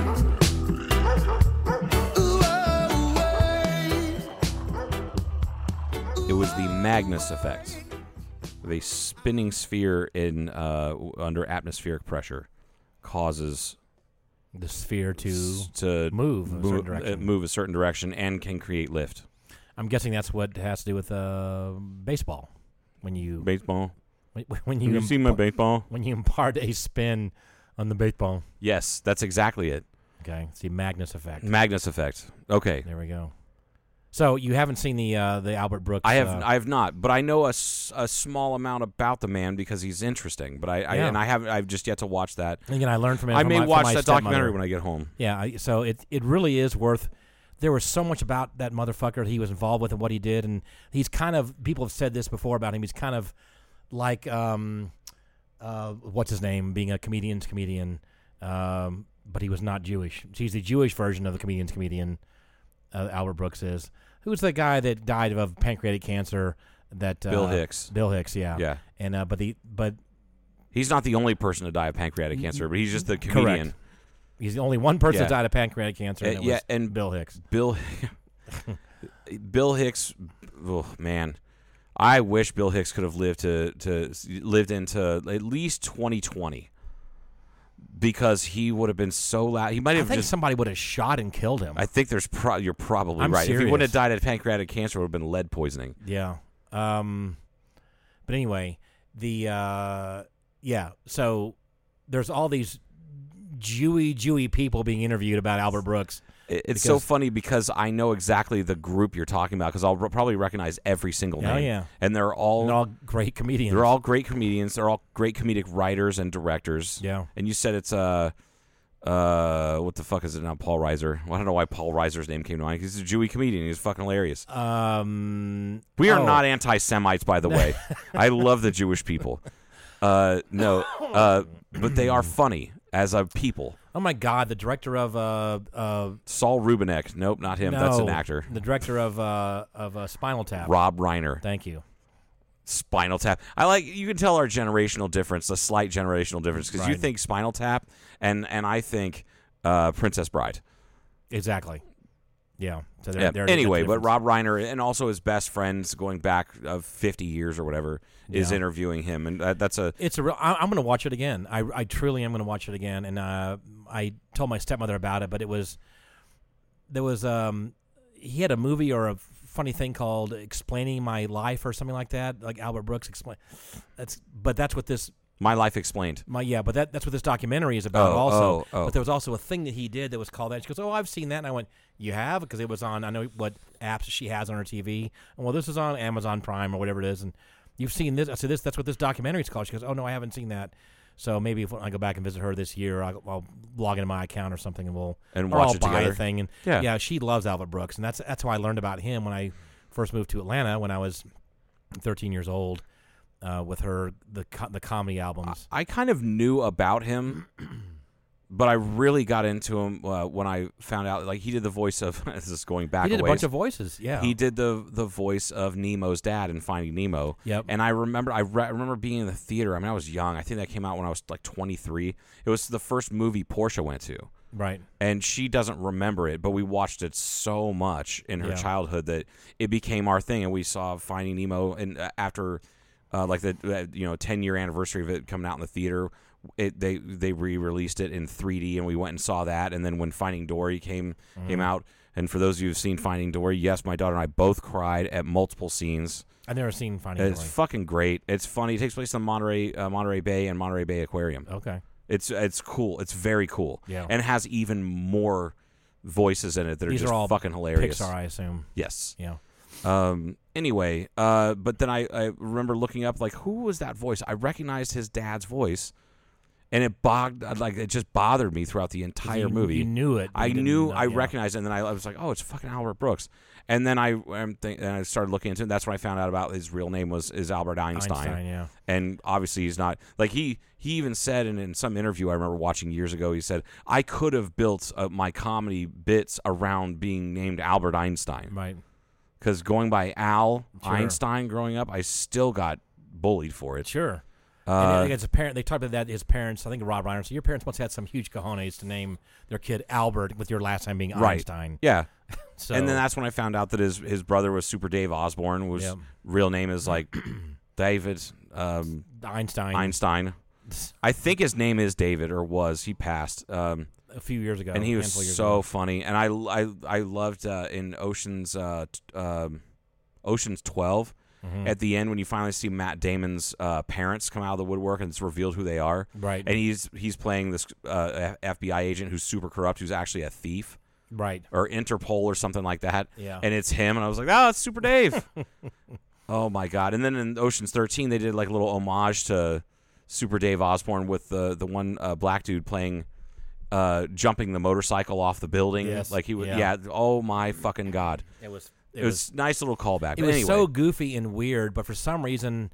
It was the Magnus effect. The spinning sphere in uh, under atmospheric pressure causes The sphere to s- to move a certain move, direction. uh, move a certain direction and can create lift. I'm guessing that's what has to do with uh, baseball. When you Baseball. when, when You, you, see my impa- baseball? when you impart a spin on the baseball. Yes, that's exactly it. Okay, it's the Magnus effect. Magnus effect. Okay. There we go. So you haven't seen the uh, the Albert Brooks? I have uh, I have not, but I know a, s- a small amount about the man because he's interesting. But I, I Yeah. and I haven't I've just yet to watch that. Again, I learned from it. I from may my, from watch my that stepmother. documentary when I get home. Yeah, I, so it it really is worth. There was so much about that motherfucker that he was involved with and what he did, and he's kind of people have said this before about him. He's kind of like um, uh, what's his name, being a comedian's comedian, um, but he was not Jewish. He's the Jewish version of the comedian's comedian. Uh, Albert Brooks is. Who's the guy that died of pancreatic cancer? That uh, Bill Hicks. Bill Hicks, yeah, Yeah. And uh, but the but He's not the only person to die of pancreatic cancer, but he's just the comedian. he's the only one person Yeah. that died of pancreatic cancer. Uh, And it yeah, was and Bill Hicks. Bill Bill Hicks, oh, man, I wish Bill Hicks could have lived to to lived into at least twenty twenty because he would have been so loud. He might I have think just. somebody would have shot and killed him. I think there's pro- you're probably I'm right. If he wouldn't serious. have died of pancreatic cancer, it would have been lead poisoning. Yeah. Um, but anyway, the uh, yeah. So there's all these Jewy Jewy people being interviewed about Albert Brooks. It- It's so Because- funny because I know exactly the group you're talking about because I'll r- probably recognize every single Oh, name. yeah. And they're all, And all great comedians. they're all great comedians. They're all great comedic writers and directors. Yeah. And you said it's uh uh what the fuck is it now? Paul Reiser. Well, I don't know why Paul Reiser's name came to mind. He's a Jewy comedian. He's fucking hilarious. Um, We are oh, not anti-Semites, by the way. I love the Jewish people. Uh, no, uh, but they are funny as a people. Oh my God! The director of uh uh Saul Rubinek. Nope, not him. no, That's an actor. The director of uh of uh, Spinal Tap. Rob Reiner. Thank you. Spinal Tap. I like. You can tell our generational difference, a slight generational difference, because you Right. think Spinal Tap, and and I think uh, Princess Bride. Exactly. Yeah. So there, Yeah. there's a Anyway, but difference. Rob Reiner and also his best friends going back of fifty years or whatever is Yeah. interviewing him, and that, that's a It's a real. I, I'm going to watch it again. I, I truly am going to watch it again. And uh, I told my stepmother about it, but it was there was um he had a movie or a funny thing called Explaining My Life or something like that, like Albert Brooks explain. That's but that's what this My Life Explained. my yeah, but that that's what this documentary is about Oh, also. oh, oh. But there was also a thing that he did that was called that. She goes, "Oh, I've seen that." And I went, "You have?" Because it was on. I know what apps she has on her T V. And well, this is on Amazon Prime or whatever it is, and you've seen this. I said, "This that's what this documentary is called." She goes, "Oh no, I haven't seen that." So maybe if I go back and visit her this year, I'll, I'll log into my account or something, and we'll And or watch I'll it buy together. a thing. And Yeah. yeah, she loves Albert Brooks, and that's that's how I learned about him when I first moved to Atlanta when I was thirteen years old. Uh, with her the co- the comedy albums. I kind of knew about him, but I really got into him uh, when I found out. Like he did the voice of this is going back. He did a ways. bunch of voices. Yeah, He did the the voice of Nemo's dad in Finding Nemo. Yep. And I remember I, re- I remember being in the theater. I mean, I was young. I think that came out when I was like twenty-three. It was the first movie Portia went to. Right. And she doesn't remember it, but we watched it so much in her Yeah. childhood that it became our thing. And we saw Finding Nemo, and uh, after uh, like the uh, you know ten year anniversary of it coming out in the theater, it they they re-released it in three D, and we went and saw that. And then when Finding Dory came Mm-hmm. came out, and for those of you who've seen Finding Dory, yes, my daughter and I both cried at multiple scenes. I've never seen Finding It's Dory. fucking great. It's funny. It takes place in Monterey uh, Monterey Bay and Monterey Bay Aquarium. Okay. It's it's cool. It's very cool. Yeah. And has even more voices in it that are These just are all fucking hilarious. Pixar, I assume. Yes. Yeah. Um. Anyway, uh, but then I, I remember looking up like who was that voice? I recognized his dad's voice, and it bogged like it just bothered me throughout the entire you, movie. You knew it. but I you didn't knew know- I yeah. recognized it, and then I, I was like, oh, it's fucking Albert Brooks. And then I um, think, and I started looking into it. And that's when I found out about his real name was is Albert Einstein. Einstein, yeah. And obviously he's not like he he even said in, in some interview I remember watching years ago, he said I could have built uh, my comedy bits around being named Albert Einstein, Right. because going by Al Sure. Einstein growing up, I still got bullied for it. Sure. Uh, and I think as a parent, they talked about that. His parents, I think Rob Reiner said, your parents must have had some huge cojones to name their kid Albert with your last name being Right. Einstein. Yeah. So, And then that's when I found out that his his brother was Super Dave Osborne, whose Yep. real name is like David um, Einstein, Einstein. I think his name is David, or was. He passed. Um, a few years ago. and he a was handful of years so ago. funny. And I, I, I loved uh, in Ocean's uh, t- um, Ocean's twelve, Mm-hmm. at the end when you finally see Matt Damon's uh, parents come out of the woodwork and it's revealed who they are. Right. And he's he's playing this uh, F B I agent who's super corrupt, who's actually a thief. Right. Or Interpol or something like that. Yeah. And it's him, and I was like, oh, it's Super Dave. Oh, my God. And then in Ocean's thirteen, they did like a little homage to Super Dave Osborne with the, the one uh, black dude playing, uh, jumping the motorcycle off the building. Yes. Like he would, Yeah. yeah. Oh, my fucking God. It was. It, was, nice little callback. It But was anyway, so goofy and weird, but for some reason,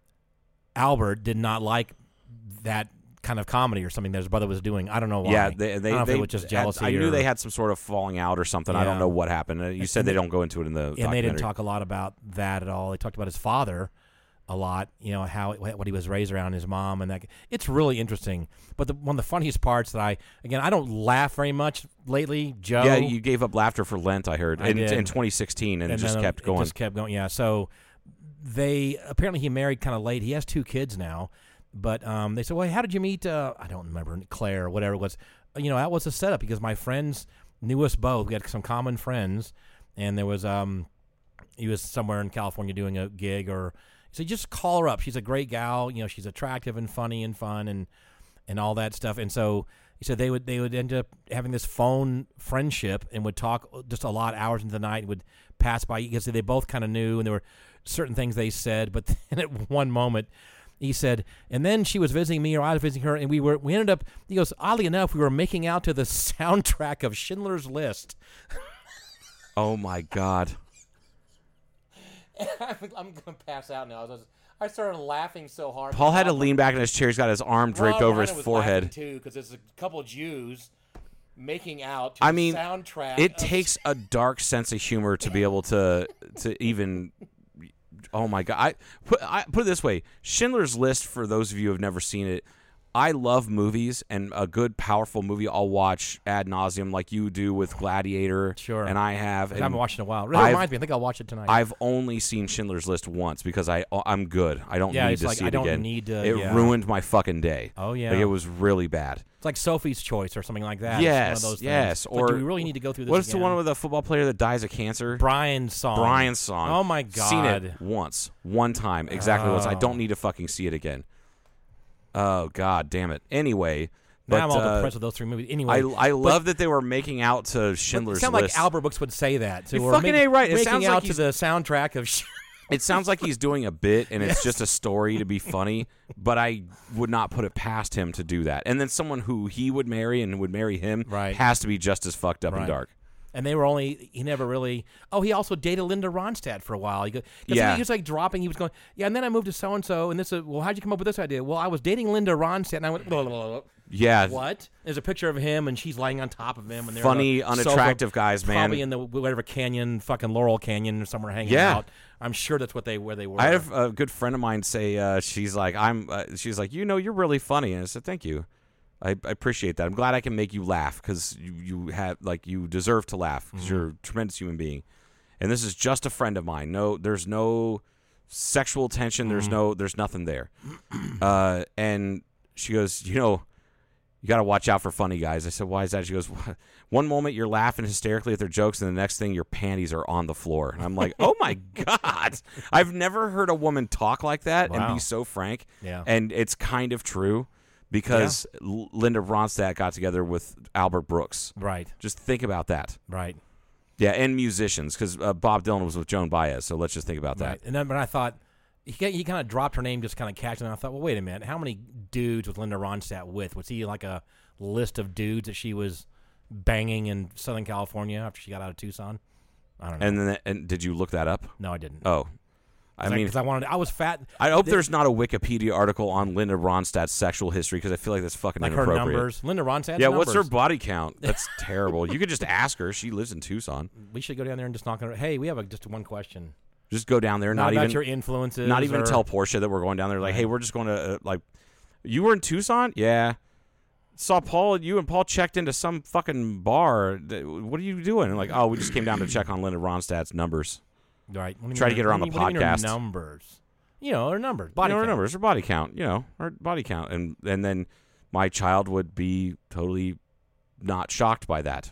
Albert did not like that kind of comedy or something that his brother was doing. I don't know why. yeah, they, they, I don't know they if it was just had- jealousy. I knew or, they had some sort of falling out or something. I don't Yeah. know what happened. Uh, You said they don't go into it in the and they documentary. didn't talk a lot about that at all. They talked about his father a lot. You know how what he was raised around, his mom, and that. It's really interesting. But the, one of the funniest parts that I again I don't laugh very much lately, Joe. Yeah, you gave up laughter for Lent, I heard, I in, did. in twenty sixteen, and, it just then kept going. It just kept going. Yeah. So they apparently he married kind of late. He has two kids now, but um, they said, "Well, how did you meet?" Uh, I don't remember Claire or whatever it was. You know, that was a setup because my friends knew us both. We had some common friends, and there was um, he was somewhere in California doing a gig, or he said, "Just call her up. She's a great gal. You know, she's attractive and funny and fun and and all that stuff." And so he said they would they would end up having this phone friendship and would talk just a lot hours into the night and would pass by because they both kind of knew, and there were certain things they said, but then at one moment he said, and then she was visiting me or I was visiting her, and we were we ended up, he goes, oddly enough, we were making out to the soundtrack of Schindler's List. Oh my God! I'm, I'm gonna pass out now. I, was, I started laughing so hard. Paul had to lean back in his chair. He's got his arm draped over his forehead. too, because there's a couple of Jews making out to I the mean, soundtrack. it of- takes a dark sense of humor to be able to to even. Oh my God! I put I put it this way: Schindler's List. For those of you who have never seen it, I love movies, and a good, powerful movie I'll watch ad nauseum, like you do with Gladiator. Sure. And I have. I haven't and watched it in a while. It really I've- reminds me. I think I'll watch it tonight. I've only seen Schindler's List once because I I'm good. I don't Yeah, need it's to like, see I it don't again. need to- It yeah. ruined my fucking day. Oh, yeah. like, it was really bad. It's like Sophie's Choice or something like that. Yes, it's one of those things. yes. It's like, Or do we really need to go through this What's the again? one with the football player that dies of cancer? Brian's song? Brian's song. Oh my God! Seen it once, one time, exactly once. I Oh. don't need to fucking see it again. Oh God, damn it. Anyway, but Now I'm all uh, depressed with those three movies. Anyway, I I love that they were making out to Schindler's It sounds List. like Albert Brooks would say that. So You we're fucking making, ain't right. It making sounds out like to he's- the soundtrack of. Sch- It sounds like he's doing a bit, and it's just a story to be funny. But I would not put it past him to do that. And then someone who he would marry and would marry him Right. has to be just as fucked up Right. and dark. And they were only, he never really, oh, he also dated Linda Ronstadt for a while. He, go, 'cause Yeah. he was like dropping, he was going, yeah, and then I moved to so-and-so, and this, uh, well, how'd you come up with this idea? Well, I was dating Linda Ronstadt, and I went, blah, blah, blah, blah. Yeah. What? There's a picture of him, and she's lying on top of him. And they're Funny, on the sofa, unattractive guys, man. Probably in the whatever canyon, fucking Laurel Canyon, or somewhere hanging Yeah. out. I'm sure that's what they where they were. I have a good friend of mine say uh, she's like I'm. Uh, she's like you know you're really funny, and I said thank you. I, I appreciate that. I'm glad I can make you laugh because you, you have like you deserve to laugh because Mm-hmm. you're a tremendous human being. And this is just a friend of mine. No, there's no sexual tension. There's Mm-hmm. no, there's nothing there. Uh, and she goes, you know, you got to watch out for funny guys. I said, why is that? She goes, one moment you're laughing hysterically at their jokes, and the next thing your panties are on the floor. And I'm like, oh my God. I've never heard a woman talk like that and Wow. be so frank. Yeah. And it's kind of true because L- Linda Ronstadt got together with Albert Brooks. Right. Just think about that. Right. Yeah, and musicians, because uh, Bob Dylan was with Joan Baez, so let's just think about that. Right. And then, but I thought he, he kind of dropped her name, just kind of casually. And I thought, well, wait a minute, how many dudes was Linda Ronstadt with? Was he like a list of dudes that she was banging in Southern California after she got out of Tucson? I don't know. And then, and did you look that up? no, I didn't. Oh, I mean, because I wanted, I was fat. I hope th- there's not a Wikipedia article on Linda Ronstadt's sexual history because I feel like that's fucking like her inappropriate. numbers. Linda Ronstadt's Yeah, numbers. what's her body count? That's terrible. You could just ask her. She lives in Tucson. We should go down there and just knock on her. Hey, we have a, just one question. Just go down there. Not, Not, about even. your influences. Not even or, tell Portia that we're going down there. Like, Right. hey, we're just going to uh, like. You were in Tucson? Yeah. Saw Paul. You and Paul checked into some fucking bar. What are you doing? And like, oh, we just came down to check on Linda Ronstadt's numbers. Right. What do you Try to mean get her on what the do you mean her podcast. numbers. You know, her numbers. Body you know, her count. numbers, her body count. You know, her body count, and and then my child would be totally not shocked by that.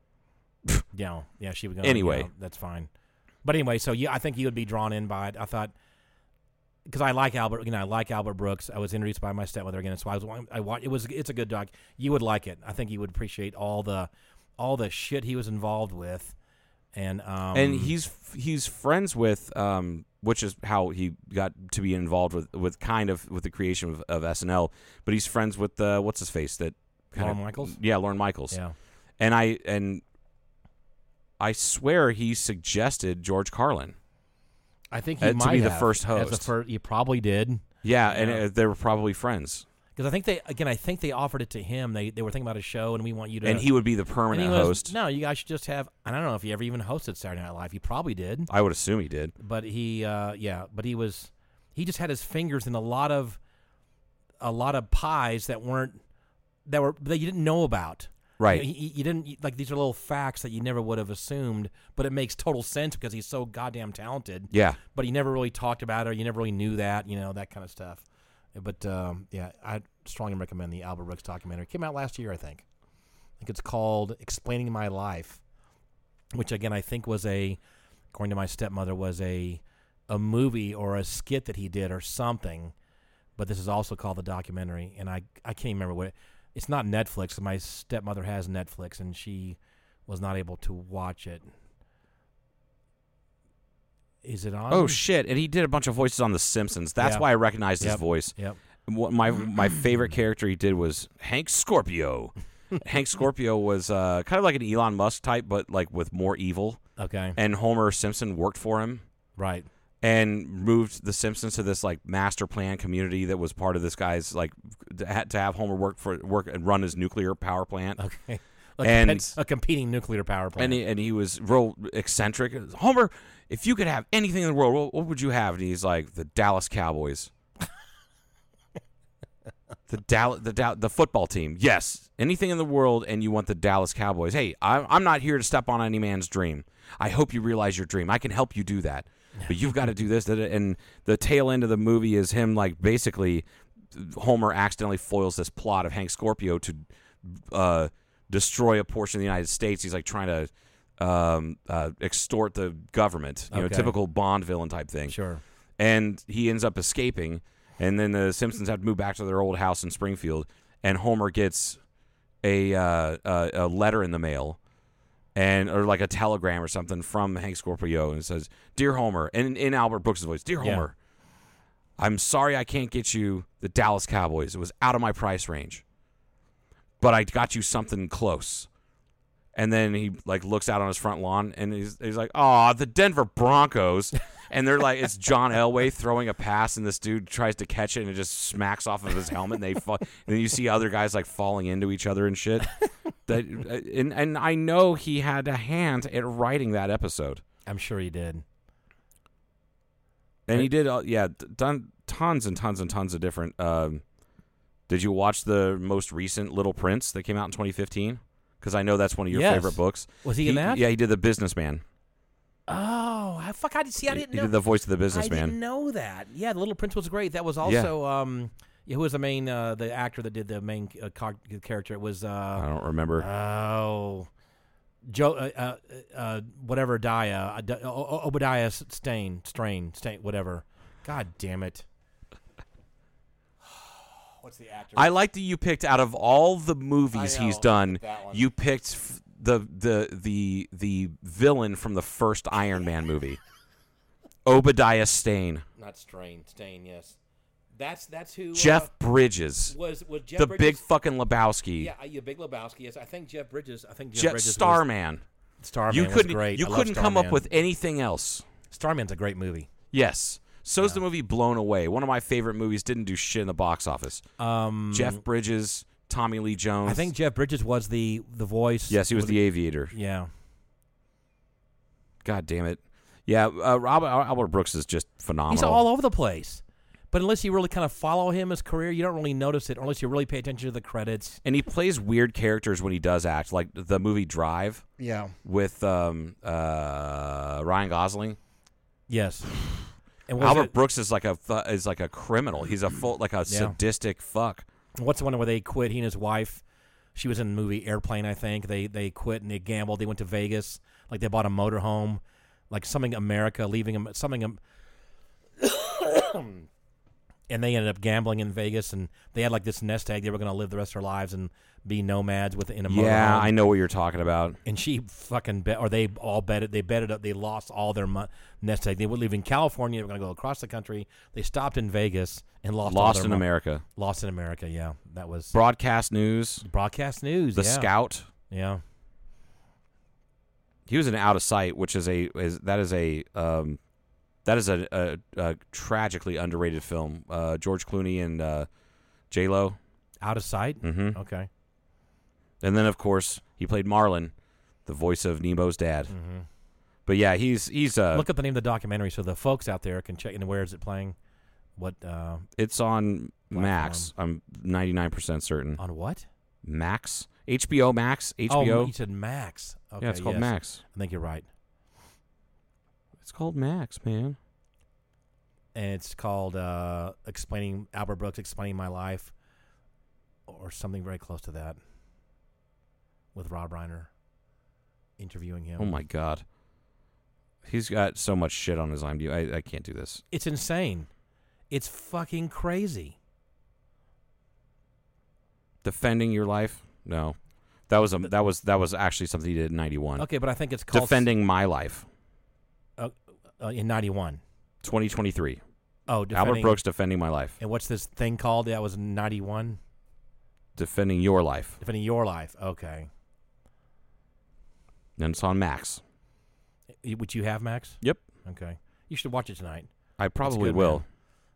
Yeah, yeah, she would go. Anyway. yeah, that's fine. But anyway, so yeah, I think you would be drawn in by it. I thought because I like Albert, you know, I like Albert Brooks. I was introduced by my stepmother again, so I was. I watched. It was. It's a good doc. You would like it. I think you would appreciate all the, all the shit he was involved with, and um, And he's he's friends with, um, which is how he got to be involved with, with kind of with the creation of, of S N L. But he's friends with uh, what's his face that kind Lorne of, Michaels? Yeah, Lorne Michaels. yeah. And I and I swear he suggested George Carlin. I think he Uh, to might be the have, first As a host. fir- you probably did. Yeah, and Yeah. uh, they were probably friends. Because I think they again, I think they offered it to him. They they were thinking about a show, and we want you to. And he would be the and he permanent was, host. No, you guys should just have. I don't know if he ever even hosted Saturday Night Live. He probably did, I would assume he did. but he, uh, yeah, but he was. He just had his fingers in a lot of, a lot of pies that weren't, that were that you didn't know about. Right. You, you, you didn't like these are little facts that you never would have assumed, but it makes total sense because he's so goddamn talented. Yeah. But he never really talked about it, or you never really knew that, you know, that kind of stuff. But um, yeah, I strongly recommend the Albert Brooks documentary. It came out last year, I think. I think it's called "Explaining My Life," which again I think was a, according to my stepmother, was a, a movie or a skit that he did or something. But this is also called the documentary, and I I can't even remember what it. It's not Netflix. My stepmother has Netflix, and she was not able to watch it. Is it on? Oh shit! And he did a bunch of voices on The Simpsons. That's Yeah. why I recognized his Yep. voice. Yep. What my my favorite character he did was Hank Scorpio. Hank Scorpio was uh, kind of like an Elon Musk type, but like with more evil. Okay. And Homer Simpson worked for him Right. and moved the Simpsons to this like master plan community that was part of this guy's like to ha- to have Homer work for work and run his nuclear power plant. Okay. A, And- compet- a competing nuclear power plant. And he, and he was real eccentric. Homer, if you could have anything in the world, what, what would you have? And he's like, the Dallas Cowboys. the Dallas, the Dal- the football team. Yes, anything in the world, and you want the Dallas Cowboys. Hey, I'm I'm not here to step on any man's dream. I hope you realize your dream. I can help you do that, but you've got to do this. that, And the tail end of the movie is him like basically, Homer accidentally foils this plot of Hank Scorpio to. Uh, destroy a portion of the United States. He's like trying to um, uh, extort the government, you know, Okay. typical Bond villain type thing. Sure. And he ends up escaping, and then the Simpsons have to move back to their old house in Springfield, and Homer gets a uh, a, a letter in the mail, and or like a telegram or something from Hank Scorpio, and it says, "Dear Homer," and in Albert Brooks' voice, "Dear Yeah. Homer, I'm sorry I can't get you the Dallas Cowboys. It was out of my price range. But I got you something close." And then he like looks out on his front lawn and he's he's like, "Oh, the Denver Broncos." And they're like, it's John Elway throwing a pass, and this dude tries to catch it, and it just smacks off of his helmet, and they fall. And then you see other guys like falling into each other and shit. That and and I know he had a hand at writing that episode, I'm sure he did. and he did, uh, yeah, done tons and tons and tons of different um, Did you watch the most recent Little Prince that came out in twenty fifteen? Because I know that's one of your Yes. favorite books. Was he in that? Yeah, he did The Businessman. Oh, I fuck! I see. I didn't He know. did the voice of the I businessman. didn't know that. Yeah, The Little Prince was great. That was also um, yeah, who was the main uh, the actor that did the main uh, co- character? It was I uh, don't remember. oh, Joe uh, uh, uh, whatever Dia uh, D- O- O- Obadiah Stain Strain Stain whatever. God damn it! What's the actor? I like that you picked out of all the movies I know, he's done. that one. You picked f- the the the the villain from the first Iron Man movie, Obadiah Stane, Not Strain Stain. Yes, that's that's who Jeff uh, Bridges, was was Jeff the Bridges? big fucking Lebowski, Yeah, yeah, Big Lebowski. Yes, I think Jeff Bridges. I think Jeff Jeff Bridges was- Starman. Starman You was couldn't great. you I love couldn't come up Starman. with anything else. Starman's a great movie. Yes. So's the movie Blown Away. One of my favorite movies. Didn't do shit in the box office. Um, Jeff Bridges, Tommy Lee Jones. I think Jeff Bridges was the the voice. Yes, he was the aviator. Yeah. God damn it. Yeah, uh, Robert, Albert Brooks is just phenomenal. He's all over the place. But unless you really kind of follow him, his career, you don't really notice it, unless you really pay attention to the credits. And he plays weird characters when he does act, like the movie Drive Yeah. with um, uh, Ryan Gosling. Yes. And was Albert it- Brooks is like a fu- is like a criminal. He's a full like a sadistic fuck. What's the one where they quit? He and his wife. She was in the movie Airplane, I think. They they quit and they gambled. They went to Vegas. Like they bought a motorhome, like something America, leaving them something. Um, and they ended up gambling in Vegas, and they had like this nest egg. They were going to live the rest of their lives and be nomads within a motorhome. Yeah, I know what you're talking about. And she fucking bet, or they all betted. They betted up. They lost all their mo- nest egg. They would live in California. They were going to go across the country. They stopped in Vegas and lost. all Lost their in mo- America. Lost in America. Yeah, that was Broadcast news. broadcast news. The yeah. Scout. Yeah. He was in Out of Sight, which is a is that is a um, that is a, a, a tragically underrated film. Uh, George Clooney and uh, J Lo. Out of sight. Mm-hmm. Okay. And then, of course, he played Marlin, the voice of Nemo's dad. Mm-hmm. But yeah, he's he's uh, Look up the name of the documentary so the folks out there can check. And where is it playing? What uh, it's on Max. I'm ninety-nine percent certain. on what? Max, H B O Max, H B O. Oh, you said Max. Okay, yeah, it's called yes. Max. I think you're right. It's called Max, man. And it's called uh, explaining Albert Brooks explaining my life, or something very close to that, with Rob Reiner interviewing him. Oh my god, he's got so much shit on his IMDb. I, I can't do this. It's insane. It's fucking crazy. Defending your life? No, that was a that was that was actually something he did in ninety-one. Okay, but I think it's called Defending my life, uh, uh, in ninety-one. twenty twenty-three. Oh, defending, Albert Brooks, Defending my life, And what's this thing called? That was ninety-one. Defending your life, Defending your life. Okay. and it's on Max. Y- Would you have, Max? Yep, Okay. You should watch it tonight. I probably good, will.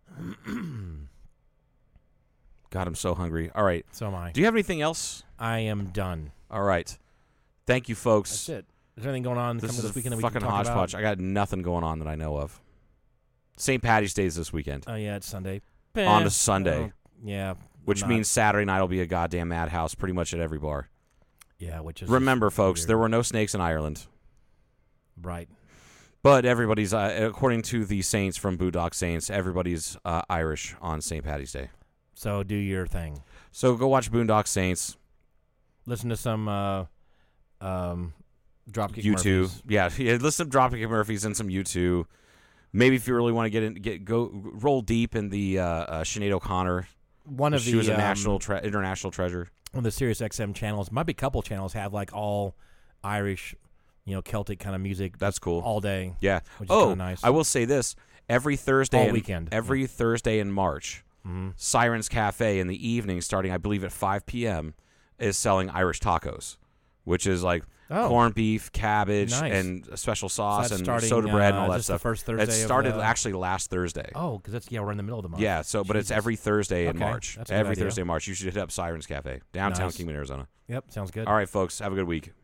God, I'm so hungry. All right, So am I. do you have anything else? I am done. All right, thank you, folks. That's it. Is there anything going on This coming is this a weekend that we fucking can talk hodgepodge. about? I got nothing going on that I know of. Saint Patty's Day is this weekend, Oh, yeah, it's Sunday. On to Eh, Sunday. oh, yeah. which not- means Saturday night will be a goddamn madhouse pretty much at every bar. Yeah, which is... Remember, folks, weird. there were no snakes in Ireland. Right. But everybody's, uh, according to the Saints from Boondock Saints, everybody's uh, Irish on Saint Patty's Day. So do your thing. So go watch Boondock Saints. Listen to some uh, um, Dropkick U two, Murphys. yeah, yeah. Listen to Dropkick Murphys and some U two. Maybe if you really want to get in, get go roll deep in the uh, uh, Sinead O'Connor. One of she the was a um, national, tre- international treasure. one of the Sirius X M channels, might be a couple channels, have like all Irish, you know, Celtic kind of music. That's cool. All day. Yeah. Which is Oh, kinda nice. I will say this: every Thursday, All in- weekend. every Thursday in March, Mm-hmm. Sirens Cafe in the evening, starting I believe at five p.m., is selling Irish tacos, which is like Oh. corned beef, cabbage, Nice. and a special sauce that's and starting, soda bread and uh, all that just the stuff. first It Thursday of started the- actually last Thursday. Oh, because that's yeah, we're in the middle of the month. Yeah, so but it's Jesus. every Thursday in Okay, March. that's a good Every idea. Thursday in March, you should hit up Sirens Cafe, downtown Nice. Kingman, Arizona. Yep, sounds good. All right, folks, have a good week.